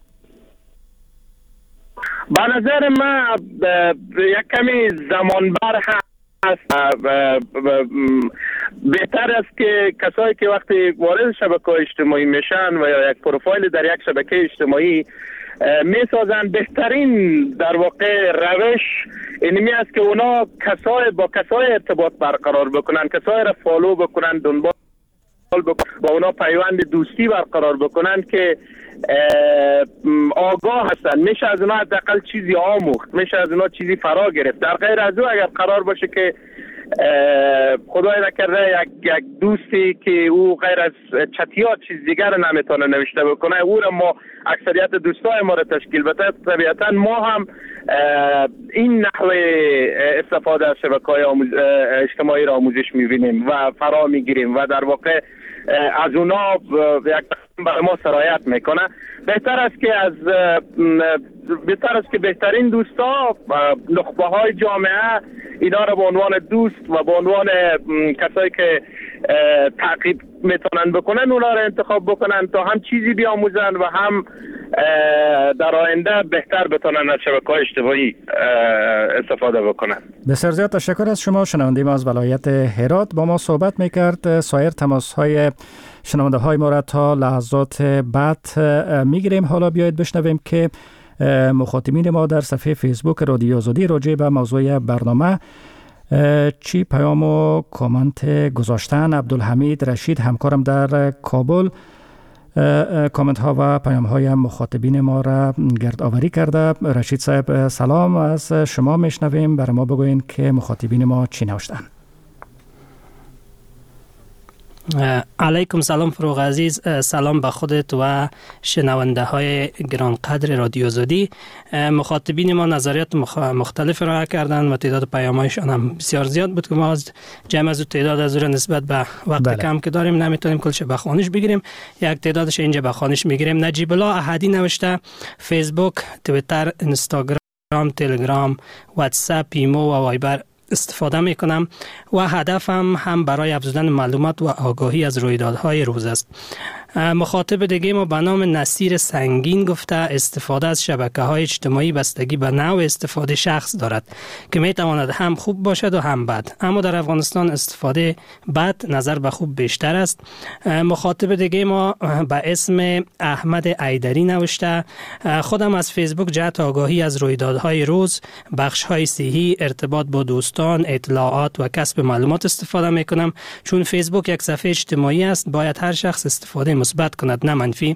به نظر من یک کمی زمانبر هست. بهتر است که کسایی که وقتی وارد شبکه‌های اجتماعی میشن و یا یک پروفایل در یک شبکه اجتماعی میسازن، بهترین در واقع روش اینمی است که اونا کسای با کسای ارتباط برقرار بکنن، کسای را فالو بکنن، دنبال بکنن، با اونا پیوند دوستی برقرار بکنن که آگاه هستن. میشه از اونا حداقل چیزی آموخت، میشه از اونا چیزی فرا گرفت. در غیر از او اگر قرار باشه که خدای نکرده یک یک دوستی که او غیر از چتیات چیز دیگر نمیتونه نوشته بکنه، او را ما اکثریت دوستای ما را تشکیل بده، طبیعتا ما هم این نحوه استفاده از شبکه‌های اجتماعی را آموزش می‌بینیم و فرا می‌گیریم و در واقع از اونا یک برای ما سرایت میکنه. بهتر است که از بهتر است که بهترین دوستا، نخبه های جامعه، اینا را به عنوان دوست و به عنوان کسایی که تعقیب میتونن بکنن اونا را انتخاب بکنن تا هم چیزی بیاموزن و هم در آینده بهتر بتونن از شبکه‌های اجتماعی استفاده بکنن. بسیار زیاد تشکر از شما. شنونده ما از ولایت هرات با ما صحبت میکرد. سایر تماس های شنونده های ما را تا لحظات بعد میگیریم. حالا بیایید بشنویم که مخاطبین ما در صفحه فیسبوک رادیو آزادی راجع به موضوع برنامه چی پیام و کامنت گذاشتن. عبدالحمید رشید همکارم در کابل کامنت ها و پیام های مخاطبین ما را گرد آوری کرده. رشید صاحب سلام، از شما میشنویم، برای ما بگوین که مخاطبین ما چی نوشتن. علیکم سلام فروغ عزیز، سلام به خودت و شنونده های گرانقدر رادیو آزادی. مخاطبین ما نظریات مختلف را کردن و تعداد پیام‌هایشان هم بسیار زیاد بود که ما از جمع از تعداد از اون نسبت به وقت بله. کم که داریم نمیتونیم کلش بخوانش بگیریم. یک تعدادش اینجا بخوانش میگیریم. نجیب الله احدی نوشته فیسبوک، توییتر، اینستاگرام، تلگرام، واتساپ، ایمو و وایبر استفاده می کنم و هدفم هم برای افزودن معلومات و آگاهی از رویدادهای روز است. مخاطب دیگه ما به نام نصیر سنگین گفته استفاده از شبکه‌های اجتماعی بستگی به نوع استفاده شخص دارد که می تواند هم خوب باشد و هم بد، اما در افغانستان استفاده بد نظر به خوب بیشتر است. مخاطب دیگه ما به اسم احمد ایدری نوشته خودم از فیسبوک جهت آگاهی از رویدادهای روز، بخش‌های صحی، ارتباط با دوستان، اطلاعات و کسب معلومات استفاده می کنم. چون فیسبوک یک صفحه اجتماعی است باید هر شخص استفاده مثبت کند نه منفی.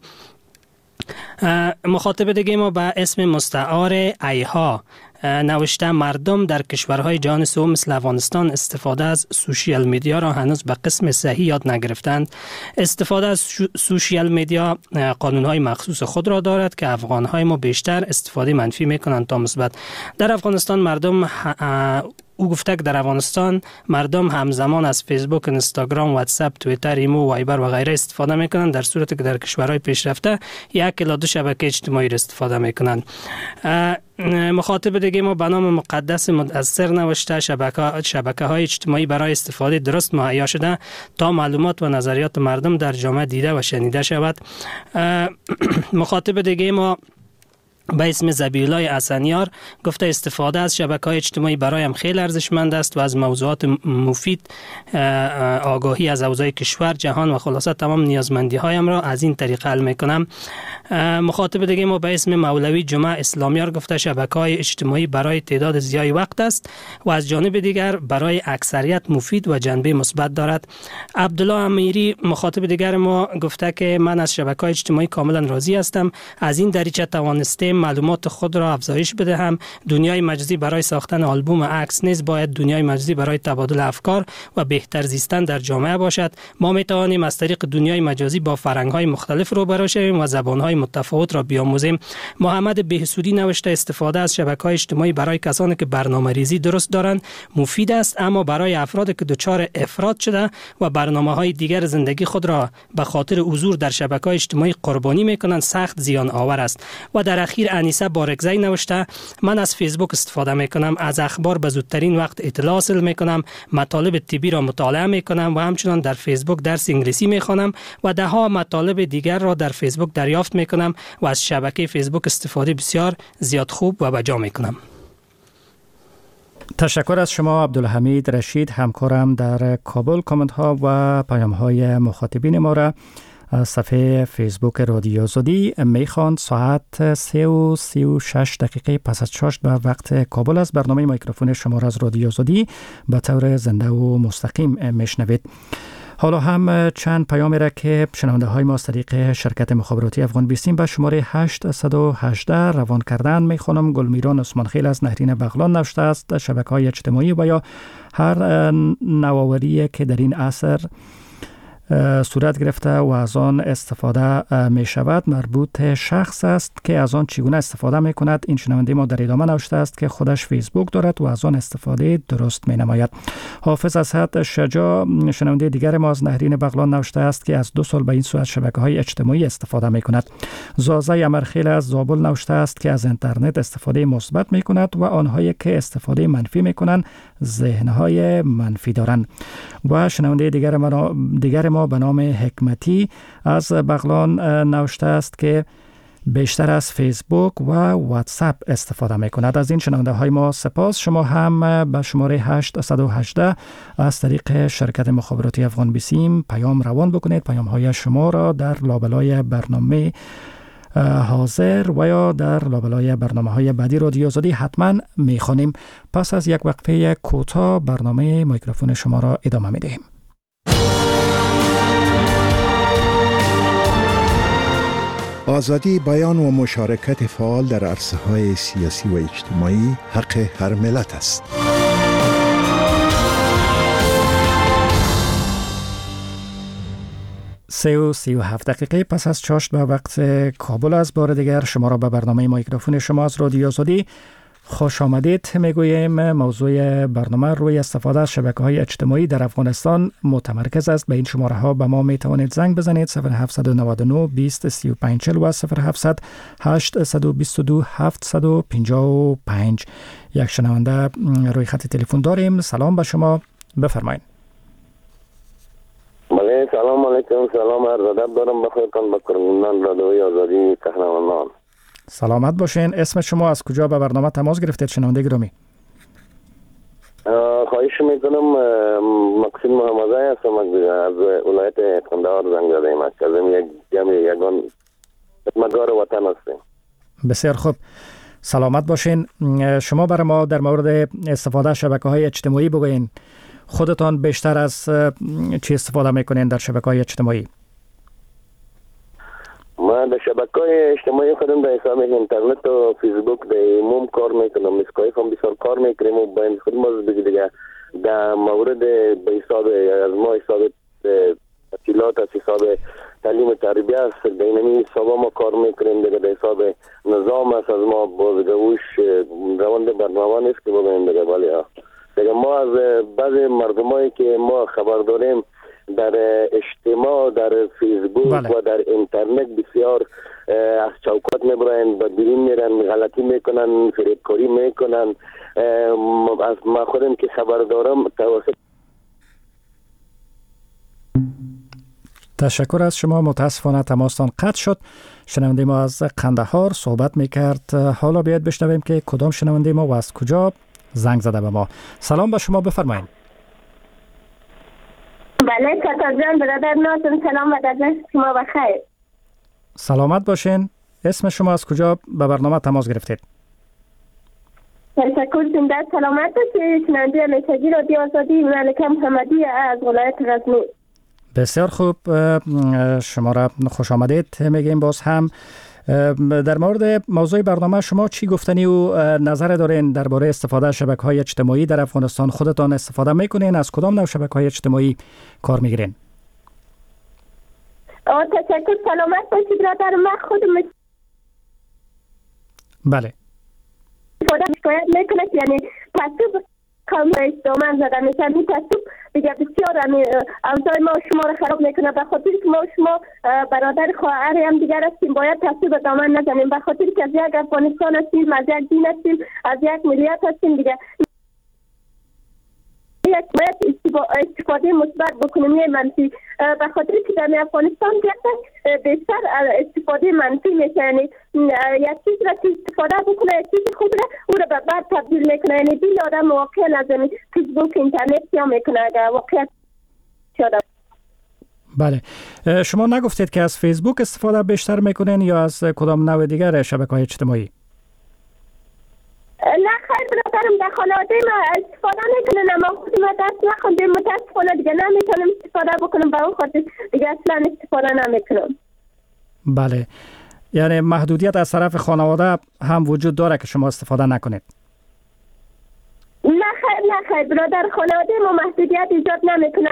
مخاطب دیگه ما به اسم مستعار ایها نوشته مردم در کشورهای جهان سوم مثل افغانستان استفاده از سوشیال میدیا را هنوز به قسم صحیح یاد نگرفتند. استفاده از سوشیال میدیا قانونهای مخصوص خود را دارد که افغانهای ما بیشتر استفاده منفی میکنند تا مثبت. در افغانستان مردم او گفته که در افغانستان مردم همزمان از فیسبوک، اینستاگرام، واتساپ، توییتر، ایمو، وایبر و غیره استفاده میکنند، در صورتی که در کشورهای پیشرفته یک الی دو شبکه اجتماعی را استفاده میکنند. مخاطب دیگه ما به نام مقدس مدثر نوشته شبکه شبکه های اجتماعی برای استفاده درست مهیا شده تا معلومات و نظریات مردم در جامعه دیده و شنیده شود. مخاطب دیگه ما به اسم زبیولای حسنیار گفته استفاده از شبکه‌های اجتماعی برایم خیلی ارزشمند است و از موضوعات مفید آگاهی از اوضاع کشور، جهان و خلاصه تمام نیازمندی‌هایم را از این طریق حل می‌کنم. مخاطب دیگه ما به اسم مولوی جمعه اسلامیار گفته شبکه‌های اجتماعی برای تعداد زیادی وقت است و از جانب دیگر برای اکثریت مفید و جنبه مثبت دارد. عبدالله امیری مخاطب دیگر ما گفته که من از شبکه‌های اجتماعی کاملا راضی هستم. از این دریچه توانستیم معلومات خود را افزایش بدهم. دنیای مجازی برای ساختن آلبوم عکس نیز باید دنیای مجازی برای تبادل افکار و بهتر زیستن در جامعه باشد. ما می توانیم از طریق دنیای مجازی با فرهنگ‌های مختلف روبرو شویم و زبان‌های متفاوت را بیاموزیم. محمد بهسودی نوشته استفاده از شبکه‌های اجتماعی برای کسانی که برنامه‌ریزی درست دارند مفید است، اما برای افرادی که دچار افراط شده و برنامه‌های دیگر زندگی خود را به خاطر حضور در شبکه‌های اجتماعی قربانی می‌کنند سخت زیان آور است. و در اخیر انیسه بارکزی نوشته من از فیسبوک استفاده می‌کنم، از اخبار به زودترین وقت اطلاع حاصل می‌کنم، مطالب طبی را مطالعه می‌کنم و همچنین در فیسبوک درس انگلیسی می‌خوانم و ده ها مطالب دیگر را در فیسبوک دریافت می‌کنم و از شبکه فیسبوک استفاده بسیار زیاد خوب و بجا می‌کنم. تشکر از شما عبدالحمید رشید، همکارم در کابل. کامنت ها و پیام های مخاطبین ما را از صفحه فیسبوک رادیو آزادی میخواند. ساعت سه و سی و شش دقیقه پس از چاشت به وقت کابل است. برنامه میکروفون شما را از رادیو آزادی به طور زنده و مستقیم میشنوید. حالا هم چند پیامی را که شنونده های ما از طریق شرکت مخابراتی افغان بیستیم به شماره هشت یک هشت روان کردن میخوانم. گلمیران عثمانخیل از نهرین بغلان نوشته است شبکه های اجتماعی و یا هر نوآوری که در این عصر صورت گرفته و از آن استفاده می شود مربوط شخص است که از آن چگونه استفاده می کند. این شنونده ما در ادامه نوشته است که خودش فیسبوک دارد و از آن استفاده درست می نماید. حافظ اسد شجاع شنونده دیگر ما از نهرین بغلان نوشته است که از دو سال به این سو از شبکه های اجتماعی استفاده می کند. زازه امرخیل از زابل نوشته است که از اینترنت استفاده مثبت می کند و آنهایی که استفاده منفی می کنند ذهنهای منفی دارند. و شنونده دیگر ما دیگر ما به نام حکمتی از بغلان نوشته است که بیشتر از فیسبوک و واتساپ استفاده می کند. از این شنونده های ما سپاس. شما هم به شماره هشت یک هشت از طریق شرکت مخابراتی افغان بیسیم پیام روان بکنید. پیام های شما را در لابلای برنامه حاضر و یا در لابلای برنامه های بعدی رادیو آزادی حتما می خوانیم. پس از یک وقفه کوتاه برنامه میکروفون شما را ادامه می دهیم. آزادی بیان و مشارکت فعال در عرصه‌های سیاسی و اجتماعی حق هر ملت است. سه و سی و هفت دقیقه پس از چاشت به وقت کابل است. بار دیگر شما را به برنامه میکروفون شما از رادیو آزادی خوش آمدید میگوییم. موضوع برنامه روی استفاده از شبکه‌های اجتماعی در افغانستان متمرکز است. به این شماره ها به ما می توانید زنگ بزنید صفر هفت نه نه بیست سی و پنج چهل و صفر هفت هشت دو دو هفت پنج پنج. یک شنونده روی خط تلفن داریم. سلام به شما، بفرمایید. بله، سلام علیکم. سلام عرض ادب دارم بخیرتان به کارمندان رادیوی آزادی تهران. سلامت باشین. اسم شما از کجا به برنامه تماس گرفتید شنونده گرامی؟ خواهش میکنم. مقصود محمدی هستم از ولایت قندهار زنگ زدم. از یک جمع یگان خدمتگار وطن هستیم. بسیار خوب، سلامت باشین. شما برای ما در مورد استفاده از شبکه‌های اجتماعی بگوین. خودتان بیشتر از چی استفاده میکنین در شبکه‌های اجتماعی؟ ما در شبکه‌های اجتماعی خودم در حساب اینترنت و فیسبوک در عموم کار میکنم. اسکایپ هم بسیار کار میکنیم و با این خودم از دیگه در مورد به حساب از ما حساب تحصیلات از حساب تعلیم و تربیت است. در این حساب ما کار میکنیم. دیگه در حساب نظام است از ما بازگوش روند برنامه نیست که بگویم دیگه. ولی دیگه ما از بعضی مردمایی که ما خبر داریم در اجتماع در فیسبوک بله. و در اینترنت بسیار از چوکات میبرن، با بیرون میرن، غلطی میکنن، فریبکاری میکنن. از ما خودم که خبر دارم توسط تشکر از شما. متاسفانه تماستان قطع شد. شنونده ما از قندهار صحبت میکرد. حالا بیاید بشنویم که کدام شنونده ما و از کجا زنگ زده به ما. سلام به شما، بفرمایید. بله کاکا جان، برادر نازم، سلام و در شما بخیر. سلامت باشین. اسم شما از کجا به برنامه تماس گرفتید؟ تشکر زنده سلامت باشید. شنونده میتگی رادیو آزادی ملکه محمدی از ولایت غزنی. بسیار خوب، شما را خوش آمدید میگیم. باز هم در مورد موضوع برنامه شما چی گفتنی و نظر دارین درباره استفاده از شبکه‌های اجتماعی در افغانستان؟ خودتان استفاده میکنین؟ از کدام نوع شبکه‌های اجتماعی کار میگیرین؟ آه تشکر، سلامت باشید برادر. من خودم بله استفاده شکایت میکنه، یعنی تصوب کام دامن زده میشه. این تصوب دیگه بسیار اوضاع ما شما رو خراب میکنه، به خاطر که ما شما برادر خواهر هم دیگر هستیم، باید تصوب دامن نزنیم، به خاطر که از یک افغانستان هستیم، از یک دین هستیم، از یک ملیت هستیم دیگه. یک باید استفاده مثبت بکنیم، یه منفی، به خاطر که در افغانستان بیشتر استفاده منفی میشه. یعنی یک چیز را که استفاده بکنه، یک چیز خوب را او را به بعد تبدیل میکنه. یعنی دین آدم واقعا از فیسبوک اینترنت یا میکنه اگر واقعا شده. بله، شما نگفتید که از فیسبوک استفاده بیشتر میکنین یا از کدام نوع دیگر شبکه‌های اجتماعی؟ نه خیلی برادرم، در خانواده ما استفاده میکنن، اما خود ما دست نخوندیم، متاسفانه دیگه نمیتونم استفاده بکنم، به اون خاطر دیگه اصلا استفاده نمیکنم. بله، یعنی محدودیت از طرف خانواده هم وجود داره که شما استفاده نکنید؟ نه خیر نه خیر برادر، خانواده ما محدودیت ایجاد نمیکنه.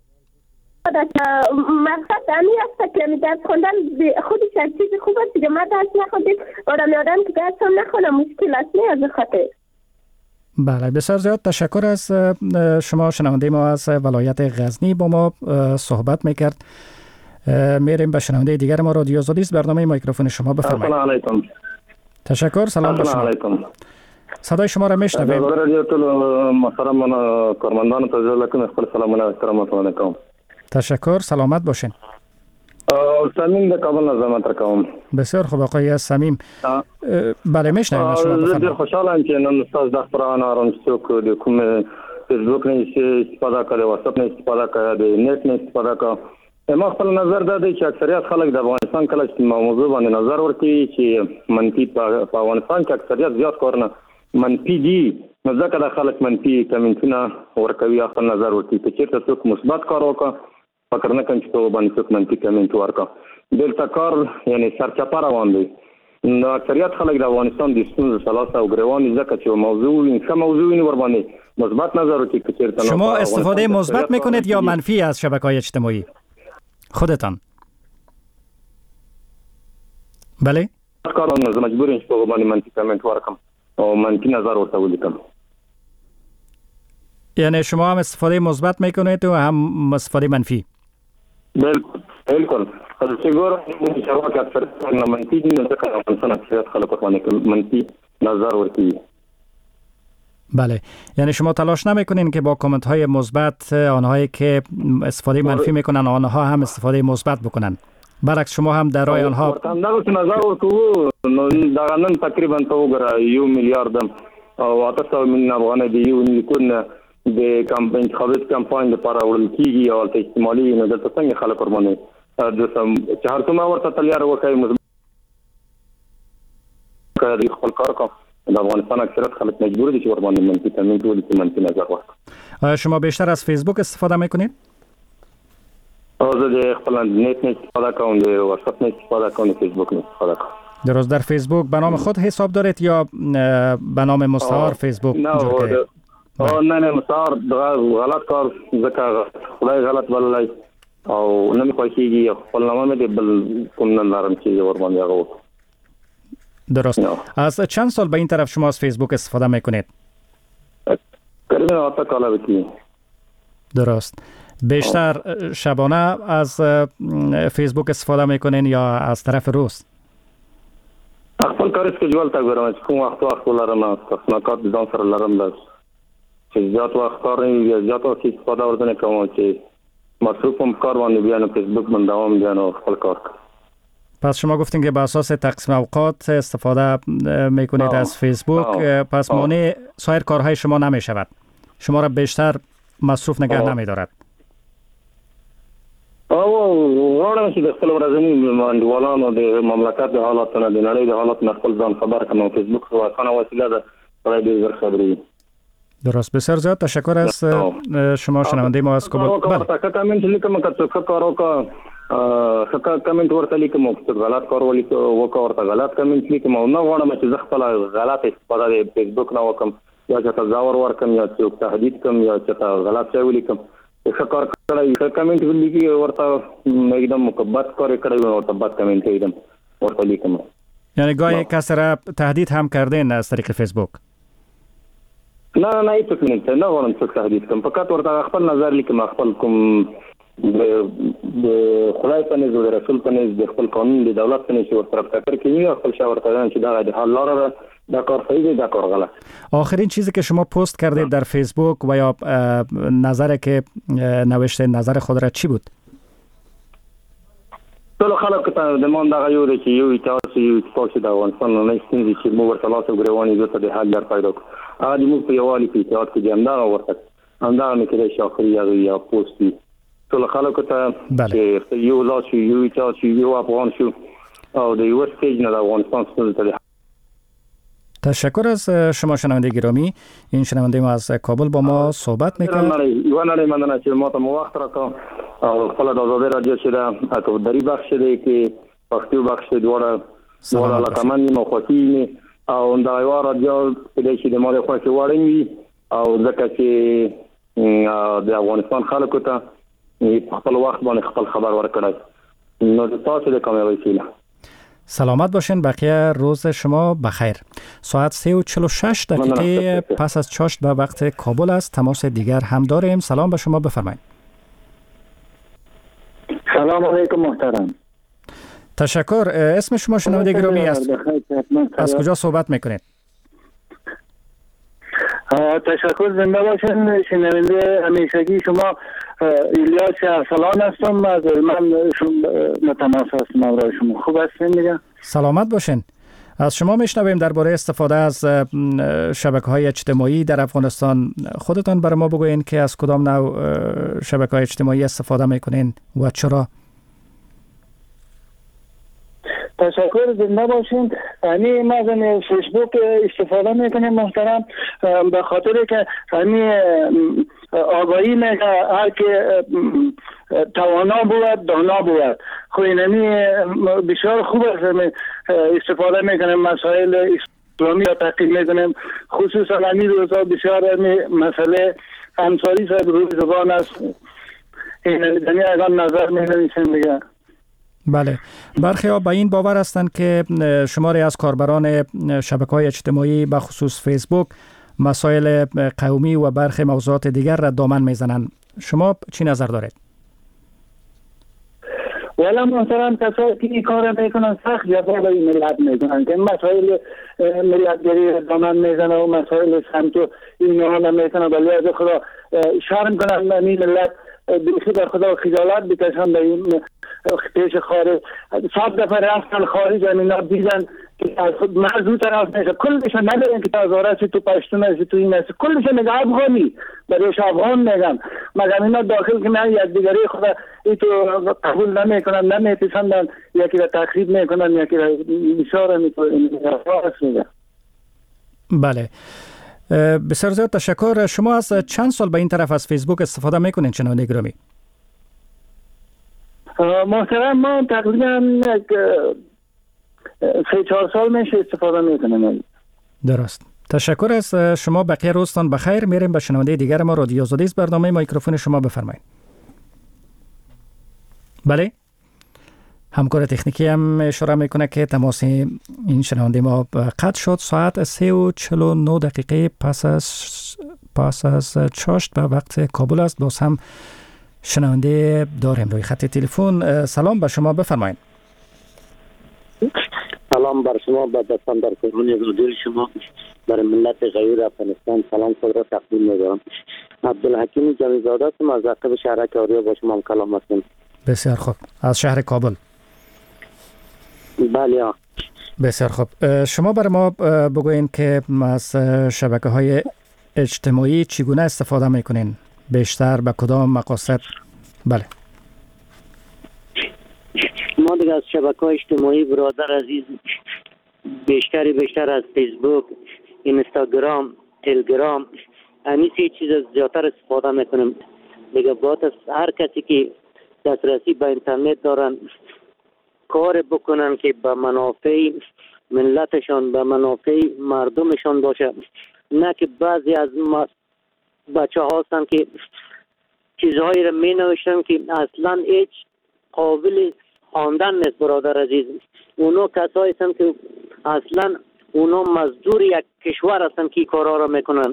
مقصد امی است که درس خوندن خودش یک چیز خوب است دیگه. ما درس نخوندیم، آدم یادم که درس هم نخونم مشکل است، نه از خاطر. بله، بسیار زیاد تشکر از شما. شنونده ما از ولایت غزنی با ما صحبت میکرد. میریم به شنونده دیگر ما. رادیو آزادی است، برنامه میکروفون شما بفرمایید. سلام علیکم. تشکر، سلام به شما. علیکم. صدای شما را میشنویم. رادیو ټول محترم کارمندان ته ځل خپل سلامونه احترامات وکړم. تشکر، سلامت باشین. سمیم د کابل نه زمات کوم. بسیار خوب آقای سمیم. بله میشنویم شما بفرمایید. زه خوشحالم چې نن تاسو د خبرونه اورم چې د کوم فیسبوک نه استفاده کوي، واتساپ نه استفاده کوي، د نت نه استفاده کوي. ما خپل نظر دا دی چې اکثریت خلک د افغانستان کله چې موضوع باندې نظر ورکوي چې منفي په افغانستان کې اکثریت زیات کارونه منفي دي، نو ځکه د خلک منفي کمنټونه ورکوي، خپل نظر ورکوي. که چېرته څوک مثبت کار وکړي فکر نه کوم چې په باندې څوک منفي کمنټ ورکړي. دلته کار یعنی سرچپه روان دی. نو اکثریت خلک د افغانستان د ستونزو سلاسه او ګریوان ځکه چې موضوع این ښه موضوع این ور باندې مثبت نظر وکړي. که چېرته شما استفاده مثبت میکنید یا منفی از شبکه‌های اجتماعی خودتان؟ بله کار نه مجبور یم چې په باندې منفي کمنټ ورکړم او منفي نظر ورته ولیکم. یعنی شما هم استفاده مثبت میکنید و هم استفاده منفی؟ بالکل بالکل. چې ګورم چې هغه اکثر نه منفي دي، نو ځکه افغانستان اکثریت خلک باندې منفي نظر ورکوي. بله، یعنی شما تلاش نمیکنین که با کامنت های مثبت آنهایی که استفاده منفی میکنن آنها هم استفاده مثبت بکنن، برعکس شما هم در راه آنها ورته نظر ورکوو. نو دا نن تقریبا ته وګوره یو میلیارد او اته سوه میلیون افغانۍ د یو لیکونه د کمپاین انتخابي کمپاین لپاره وړل کیږي او ته احتمالي نو دلته څنګه خلک ورمنه د سم چې هر څومره ورته تیار وکړي مثبت کړي خپل کار کوي. د افغانستان اکثریت خلک مجبور دي چې ور باندې منفي کمنټ ولې منفي نظر ورکړي. شما بیشتر از فیسبوک استفاده میکنید؟ زه د خپل نت نه استفاده کوم، د واتساپ نه استفاده کوم، د فیسبوک نه استفاده کوم. درست. در فیسبوک به نام خود حساب دارید یا به نام مستعار فیسبوک جور کردید؟ نه نه مستعار غلط کار ځکه خدای غلط بللی او نه مې خوښېږي، خپل نامه مې د بل کوم نه لرم چې ور باندې هغه وکړم. درست. از چند سال به این طرف شما از فیسبوک استفاده میکنید؟ تقریبا آتا کالا بکنید. درست. بیشتر شبانه از فیسبوک استفاده میکنین یا از طرف روز؟ خپل کار اسکیجول تا ګورم چې کوم وخت وخت ولرم تاسناکات ځان سره لرم بس چې زیات وخت کار نه زیات وخت استفاده ورته کوم چې مصروفم کار باندې بیا نو فیسبوک باندې دوام بیا نو خپل کار. پس شما گفتین که به اساس تقسیم اوقات استفاده میکنید از فیسبوک، پس مانع سایر کارهای شما نمیشود، شما را بیشتر مصروف نگه نمیدارد. او غواړم چې د خپل ورځني انډیوالانو د مملکت د حالاتونو د نړۍ د حالاتونو خپل ځان خبر کړم. فیسبوک یو اسانه وسیله ده برای ډېر خبرې. درست. بسیار زیاد تشکر از شما شنونده ما از کابل. بله. تا کامنت لیکم که څوک کار وکړه څه کمنټ ورته لیکم او څه غلط کار ولیکم وکړ ورته غلط کمنټ لیکم او نه غواړم چې زه خپل غلط استفاده د فیسبوک نه وکم یا چې تزاور ورکم یا څوک تهدید کوم یا چې غلط څه ولیکم څه کار کړی څه کمنټ ولیکي ورته एकदम مکبت کار کړی او ورته بد کمنټ ایدم ورته لیکم. یعنی گاهی کسی را تهدید هم کردین از طریق فیسبوک؟ نه نه هیڅ نه نه غواړم څه تهدید کوم، فقط ورته خپل نظر لیکم، خپل کوم د خدای په نزد د رسول په نزد د خپل قانون د دولت په نزد ورته فکر کوي او خپل شاور کردن چې دا د حل لاره دا کار صحیح دی دا کار غلط. آخرین چیزی که شما پست کردید در فیسبوک و یا نظر که نوشته نظر خود را چی بود؟ ټول خلک ته د مون دغه یو چې یو تاسو یو تاسو د افغانستان نه ستنې چې مو ورته لاس غوړونی د ته حل لار پیدا کړ. هغه د موږ په یوالي په اتحاد کې جمع دا ورته انده مې کړی شاخري یا پوسټي ټول خلک ته چې یو لاس یو تاسو یو افغان شو او د یو سټیج نه د افغانستان څخه. تشکر از شما شنونده گرامی. این شنونده ما از کابل با ما صحبت میکنه. یوان علی مندنه چې ما ته وخت راکړ او خپل د آزادۍ رادیو چې دا اکبري بخش دی کې پښتو بخش دواړه دواړه لکمن مو خوتي او دا یو رادیو په دې چې د مال خو کې وړي او ځکه چې د افغانستان خلکو ته خپل وخت باندې خپل خبر ورکړای نو تاسو د کومه وسیله. سلامت باشین. بقیه روز شما بخیر. ساعت سه و چهل و شش دقیقه پس از چاشت به وقت کابل است. تماس دیگر هم داریم. سلام به شما، بفرمایید. سلام علیکم محترم. تشکر. اسم شما شنونده گرامی است. از کجا صحبت میکنید؟ تشکر. زنده باشین. شنونده همیشگی شما ایلیاس ارسلان هستم از من متناس هستم امروز شما. خوب هستین دیگه؟ سلامت باشین. از شما میشنویم درباره استفاده از شبکه‌های اجتماعی در افغانستان. خودتان برای ما بگوین که از کدام نوع شبکه‌های اجتماعی استفاده میکنین و چرا؟ تشکر. زنده باشین. یعنی ما از فیسبوک استفاده میکنیم محترم به خاطر که یعنی آگاهی میگه هر که توانا بود دانا بود. خب یعنی بسیار خوب است استفاده میکنیم مسائل اسلامی را تحقیق میکنیم، خصوصا این روزا بسیار مسئله همساری صاحب روی زبان است. این اگر نظر مینویسیم دیگه. بله. برخی ها به این باور هستند که شماری از کاربران شبکه‌های اجتماعی به خصوص فیسبوک مسائل قومی و برخی موضوعات دیگر را دامن میزنند. شما چی نظر دارید؟ والا محترم کسایی که این کار میکنن سخت جزا به این ملت میکنن که مسائل ملتگری دامن میزنن و مسائل سمت و این ها میکنن ولی از خدا شرم کنن این ملت بیخی در خدا خجالت بکشن به این پیش خارج. صد دفعه رفتن خارج اینا دیدن که از خود مرزو طرف میشه کلشون ندارن که تازاره سی تو پشتون هستی تو این هستی کلشون میگه افغانی برایش افغان میگن مگر اینا داخل که نه یک دیگری خدا ای تو قبول نمیکنن نمیپسندن یکی را تخریب میکنن یکی را بسیار میکنن. بله. بسیار زیاد تشکر. شما از چند سال به این طرف از فیسبوک استفاده میکنین شنونده گرامی؟ محترم ما تقریبا سه چهار سال میشه استفاده میکنم. درست. تشکر از شما. بقیه روزتان بخیر. میریم به شنونده دیگر ما. رادیو آزادی است. برنامه میکروفون شما بفرمایید. بله. همکار تکنیکی هم اشاره میکنه که تماس این شنونده ما قطع شد. ساعت سه و چهل و نه دقیقه پس از پس از چاشت به وقت کابل است. باز هم شنونده داریم روی خط تلفن. سلام به شما، بفرمایید. سلام بر شما، به دستان در فرمانی رادیو شما برای ملت غیر افغانستان سلام خود را تقدیم می‌کنم. عبدالحکیم جمیزاده هستم از عقب شهر کاریا با شما کلام هستم. بسیار خوب. از شهر کابل. بله. بسیار خوب. شما برای ما بگوین که از شبکه‌های اجتماعی چگونه استفاده میکنین؟ بیشتر به کدام مقاصد؟ بله. ما دیگه از شبکه‌های اجتماعی برادر عزیز بیشتری بیشتر از فیسبوک، اینستاگرام، تلگرام همین سه چیز زیادتر استفاده میکنیم. دیگه باید از هر کسی که دسترسی به اینترنت دارن کار بکنن که به منافع ملتشان به منافع مردمشان باشه، نه که بعضی از بچه هستن که چیزهایی را می نوشتن که اصلا هیچ قابل خواندن نیست. برادر عزیز، اونا کسایی هستن که اصلا اونا مزدور یک کشور هستن که کارا را میکنن.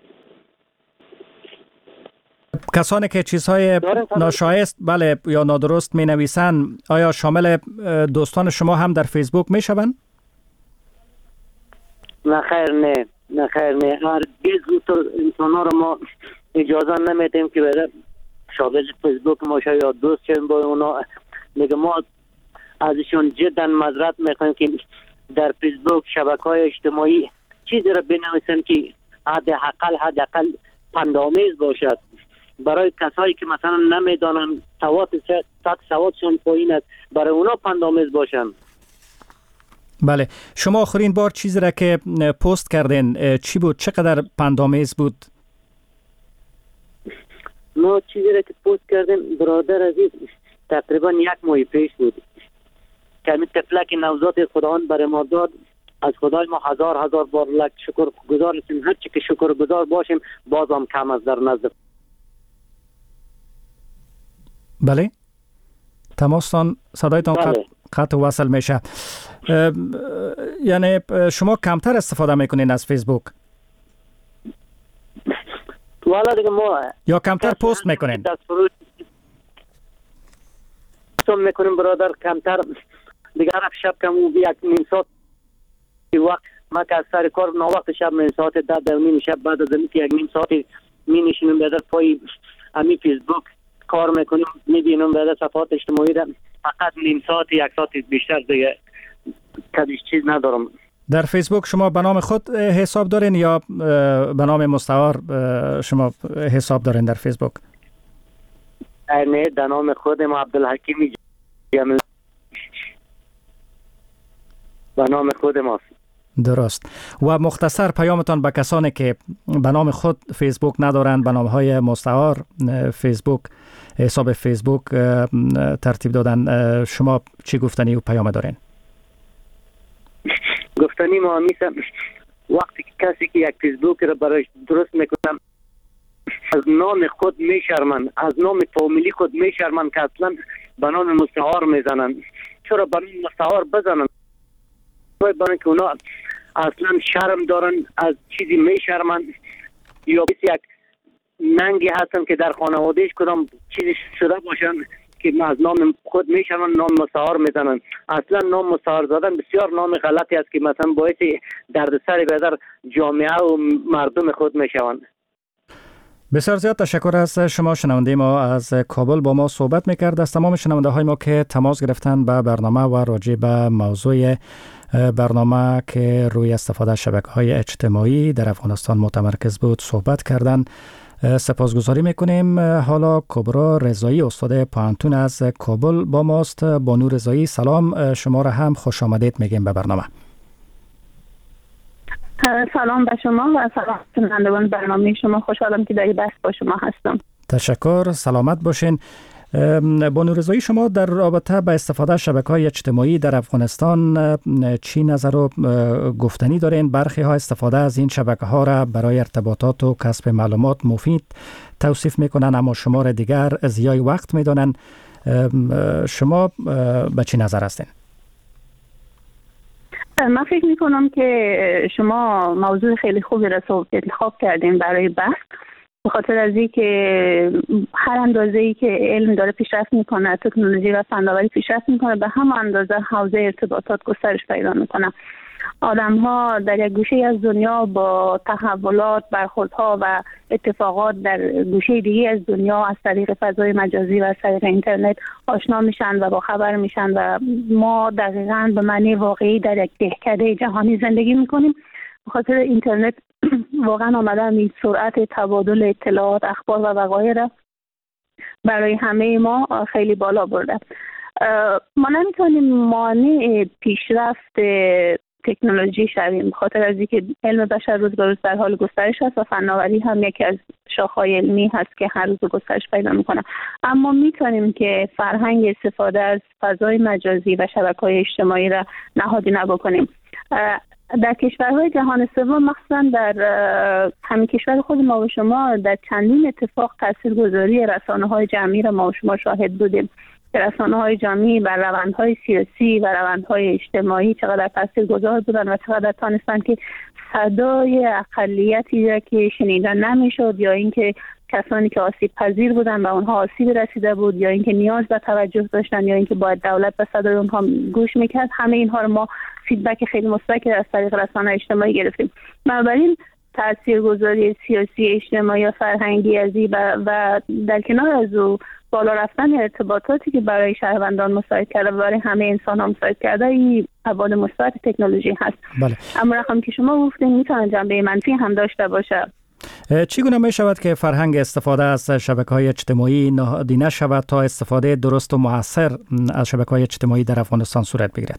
کسانی که چیزهای ناشایست بله یا نادرست می نویسن آیا شامل دوستان شما هم در فیسبوک می شوند؟ نه خیر نه نه خیر نه هرگز تو انسان ها رو ما اجازه نمیدیم که بره شامل فیسبوک ما شوند یا دوست شوند با اونا. میگه ما ازشون جدا معذرت میخوایم که در فیسبوک شبکه های اجتماعی چیزی را بنویسن که حداقل حداقل پندآمیز باشد برای کسایی که مثلا نمیدانن سواد سطح سوادشون پایین است، برای اونا پندآمیز باشن. بله، شما آخرین بار چیزی را که پست کردین چی بود؟ چقدر پندآمیز بود؟ ما چیزی را که پست کردیم برادر عزیز تقریبا یک ماه پیش بود که همین طفلک نوزاد خداوند برای ما داد. از خدای ما هزار هزار بار لک شکر گزار هستیم. هر چی که شکر گزار باشیم بازم کم از در نزد. بله تماستان صدایتان بله. قطع, قطع وصل میشه. یعنی شما کمتر استفاده میکنین از فیسبوک والا دیگه ما یا کمتر پست میکنین؟ پست میکنیم برادر کمتر دیگه. هر شب کم او یک نیم ساعت وقت ما که از سر کار نا وقت شب نیم ساعت ده ده نیم شب بعد از اینکه یک نیم ساعت می نشینیم برادر پای امی فیسبوک کار میکنیم میبینم برادر صفحات اجتماعی را فقط نیم ساعت یک ساعت بیشتر دیگه کدیش چیز ندارم. در فیسبوک شما به نام خود حساب دارین یا به نام مستعار شما حساب دارین در فیسبوک؟ نه در نام خودم عبدالحکیم جمیل به نام خود ماست. درست. و مختصر پیامتان به کسانی که به نام خود فیسبوک ندارند، به نامهای مستعار فیسبوک حساب فیسبوک ترتیب دادن، شما چی گفتنی و پیام دارین؟ گفتنی ما میسم وقتی که کسی که یک فیسبوک را برای درست میکنم از نام خود میشرمن، از نام فامیلی خود میشرمن که اصلا به نام مستعار میزنن. چرا به نام مستعار بزنن؟ برای که اونا اصلا شرم دارن، از چیزی میشرمن یا بیس یک ننگی هستن که در خانوادهش کدام چیزی شده باشن که از نام خود میشرمن، نام مستعار میزنن. اصلا نام مستعار زدن بسیار نام غلطی است که مثلا باعث دردسر در جامعه و مردم خود میشوند. بسیار زیاد تشکر از شما. شنونده ما از کابل با ما صحبت میکرد. از تمام شنونده های ما که تماس گرفتن به برنامه و راجع به موضوع برنامه که روی استفاده شبکه های اجتماعی در افغانستان متمرکز بود صحبت کردن سپاسگزاری میکنیم. حالا کبرا رضایی استاد پوهنتون از کابل با ماست. بانو رضایی سلام، شما را هم خوش آمدید میگیم به برنامه. سلام به شما و سلام شنوندگان برنامه شما. خوشحالم که در این بحث با شما هستم. تشکر، سلامت باشین. بانو رضایی، شما در رابطه با استفاده شبکه‌های اجتماعی در افغانستان چی نظر و گفتنی دارین؟ برخی ها استفاده از این شبکه‌ها را برای ارتباطات و کسب معلومات مفید توصیف میکنن، اما شمار دیگر ضیاع وقت میدانن. شما به چی نظر هستین؟ من فکر میکنم که شما موضوع خیلی خوبی را انتخاب کردین برای بحث، به خاطر از اینکه هر اندازه‌ای که علم داره پیشرفت میکنه، تکنولوژی و فناوری پیشرفت میکنه، به هم اندازه حوزه ارتباطات گسترش پیدا میکنه. آدم ها در یک گوشه از دنیا با تحولات، برخوردها و اتفاقات در گوشه دیگه از دنیا از طریق فضای مجازی و از طریق اینترنت آشنا میشن و با خبر میشن و ما دقیقاً به معنی واقعی در یک دهکده جهانی زندگی میکنیم. به خاطر اینترنت واقعا آمدن این سرعت تبادل اطلاعات، اخبار و وقایع را برای همه ما خیلی بالا برده. ما نمیتونیم مانع پیشرفت تکنولوژی شویم، بخاطر از اینکه علم بشر روز به روز در حال گسترش است و فناوری هم یکی از شاخه‌های علمی هست که هر روز گسترش پیدا میکنه. اما میتونیم که فرهنگ استفاده از فضای مجازی و شبکه‌های اجتماعی را نهادی نبکنیم. در کشورهای جهان سوم، مخصوصا در همین کشور خود ما و شما، در چندین اتفاق تاثیرگذاری رسانه‌های جمعی را ما و شما شاهد بودیم. رسانه‌های جمعی بر روندهای سیاسی و روندهای اجتماعی چقدر تاثیرگذار بودن و چقدر تانستن که صدای اقلیتی را که شنیدن نمیشد یا اینکه کسانی که آسیب پذیر بودن و اونها آسیب رسیده بود یا اینکه نیاز به توجه داشتن یا اینکه باید دولت به صدای اونها گوش میکرد، همه اینها رو ما فیدبک خیلی مثبت از طریق رسانه‌های اجتماعی گرفتیم. بنابراین تاثیرگذاری سیاسی، اجتماعی و فرهنگی ازی و, و در کنار از او بالا رفتن ارتباطاتی که برای شهروندان مساعد کرده و برای همه انسان ها مساعد کرده، این ابعاد مثبت تکنولوژی هست. بله. اما رقم که شما گفتین میتونه جنبه منفی هم داشته باشه. چگونه می شود که فرهنگ استفاده از شبکه‌های اجتماعی نهادی نشود تا استفاده درست و مؤثر از شبکه‌های اجتماعی در افغانستان صورت بگیرد؟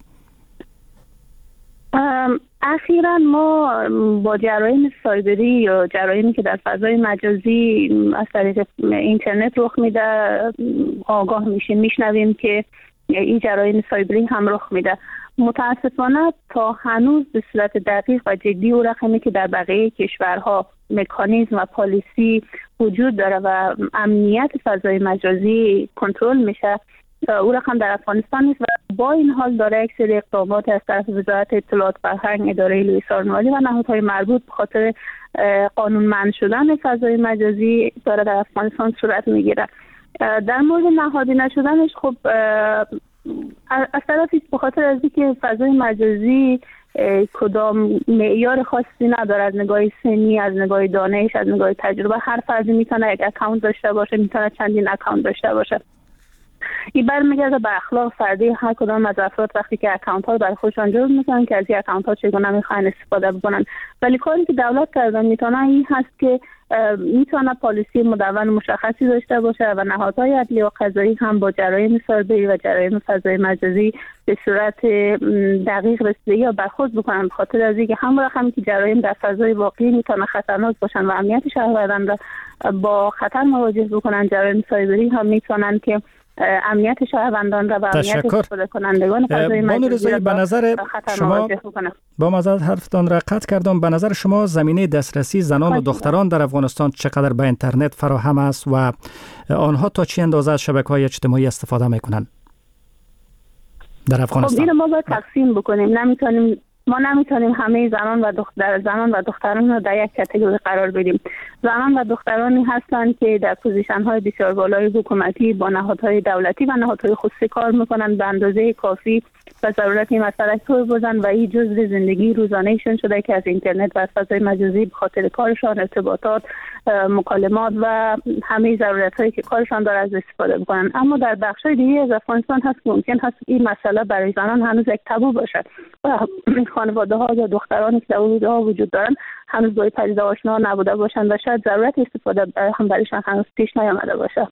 اخیراً ما با جرایم سایبری یا جرایمی که در فضای مجازی از طریق اینترنت رخ میده آگاه میشیم، میشنویم که این جرایم سایبری هم رخ میده. متاسفانه تا هنوز به صورت دقیق و جدی و رقمی که در بقیه کشورها مکانیزم و پالیسی وجود داره و امنیت فضای مجازی کنترل میشه، او رقم در افغانستان نیست و با این حال داره یک سری اقدامات از طرف وزارت اطلاعات فرهنگ، اداره لوی سارنوالی و نهادهای مربوط به خاطر قانونمند شدن فضای مجازی داره در افغانستان صورت میگیره. در مورد نهادی نشدنش خب از طرفی به خاطر از اینکه فضای مجازی کدام معیار خاصی نداره، از نگاه سنی، از نگاه دانش، از نگاه تجربه، هر فردی میتونه یک اکانت داشته باشه، میتونه چندین اکانت داشته باشه. این برمیگرده به اخلاق فردی هر کدام از افراد وقتی که اکانت ها رو برای خودشان جور میکنن که از این اکانت ها چگونه میخواین استفاده بکنن. ولی کاری که دولت کردن میتونه این هست که میتونه پالیسی مدون مشخصی داشته باشه و نهادهای عدلی و قضایی هم با جرایم سایبری و جرایم فضای مجازی به صورت دقیق رسیدگی یا برخورد بکنن، به خاطر از اینکه همون رقمی که جرایم در فضای واقعی میتونه خطرناک باشن و امنیت شهروندان را با خطر مواجه بکنن، جرایم سایبری هم میتونن که امنیت شهروندان را و امنیت استفاده کنندگان فضای مجازی را به نظر شما با مزد حرفتان را قطع کردم. به نظر شما زمینه دسترسی زنان و دختران در افغانستان چقدر به اینترنت فراهم است و آنها تا چه اندازه از شبکه‌های اجتماعی استفاده میکنند در افغانستان؟ خب اینو ما باید تقسیم بکنیم. نمیتونیم ما نمیتونیم همه زنان و دختر زنان و دختران رو در یک کاتگوری قرار بدیم. زنان و دخترانی هستند که در پوزیشن های بسیار بالای حکومتی با نهادهای دولتی و نهادهای خصوصی کار میکنن، به اندازه کافی و ضرورت این مسئله رو بزن و این جزء زندگی روزانهشون شده که از اینترنت و از فضای مجازی به خاطر کارشان، ارتباطات، مکالمات و همه ضرورت هایی که کارشان داره از استفاده بکنن. اما در بخش دیگه از افغانستان هست ممکن هست این مسئله برای زنان هنوز یک تابو باشه و خانواده ها یا دخترانی که در ها وجود دارن هنوز با این پدیده آشنا نبوده باشند و شاید ضرورت استفاده هم برایشان هنوز پیش نیامده باشه.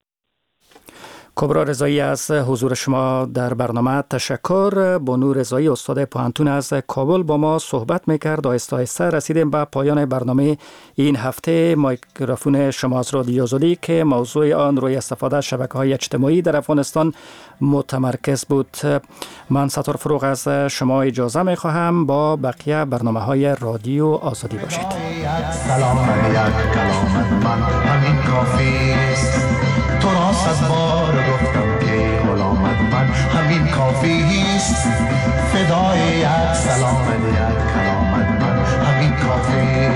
کبرا رضایی از حضور شما در برنامه تشکر. بانو رضایی استاد پوهنتون از کابل با ما صحبت میکرد. آهسته آهسته رسیدیم به پایان برنامه این هفته. میکروفون شما از رادیو آزادی که موضوع آن روی استفاده از شبکه‌های اجتماعی در افغانستان متمرکز بود. من ستار فروغ از شما اجازه میخواهم. با بقیه برنامه‌های رادیو آزادی باشید. سلام یک کلام من همین کافی است، تو راست از بار گفتم که غلامت من همین کافی است، فدای یک سلام یک کلامت من همین کافی.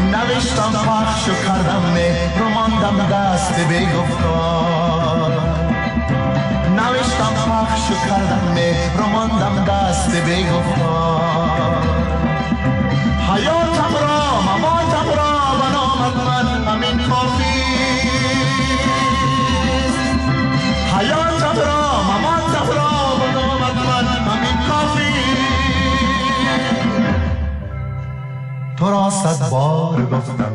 نوشتم پخش و کردم مهر و ماندم دست بی گفتار، شو کردم مهر و ماندم دست بگفتار حیاتم را مماتم را بنامد من همین کافی حیاتم را مماتم را بنامد من همین کافی تو را صد بار گفتم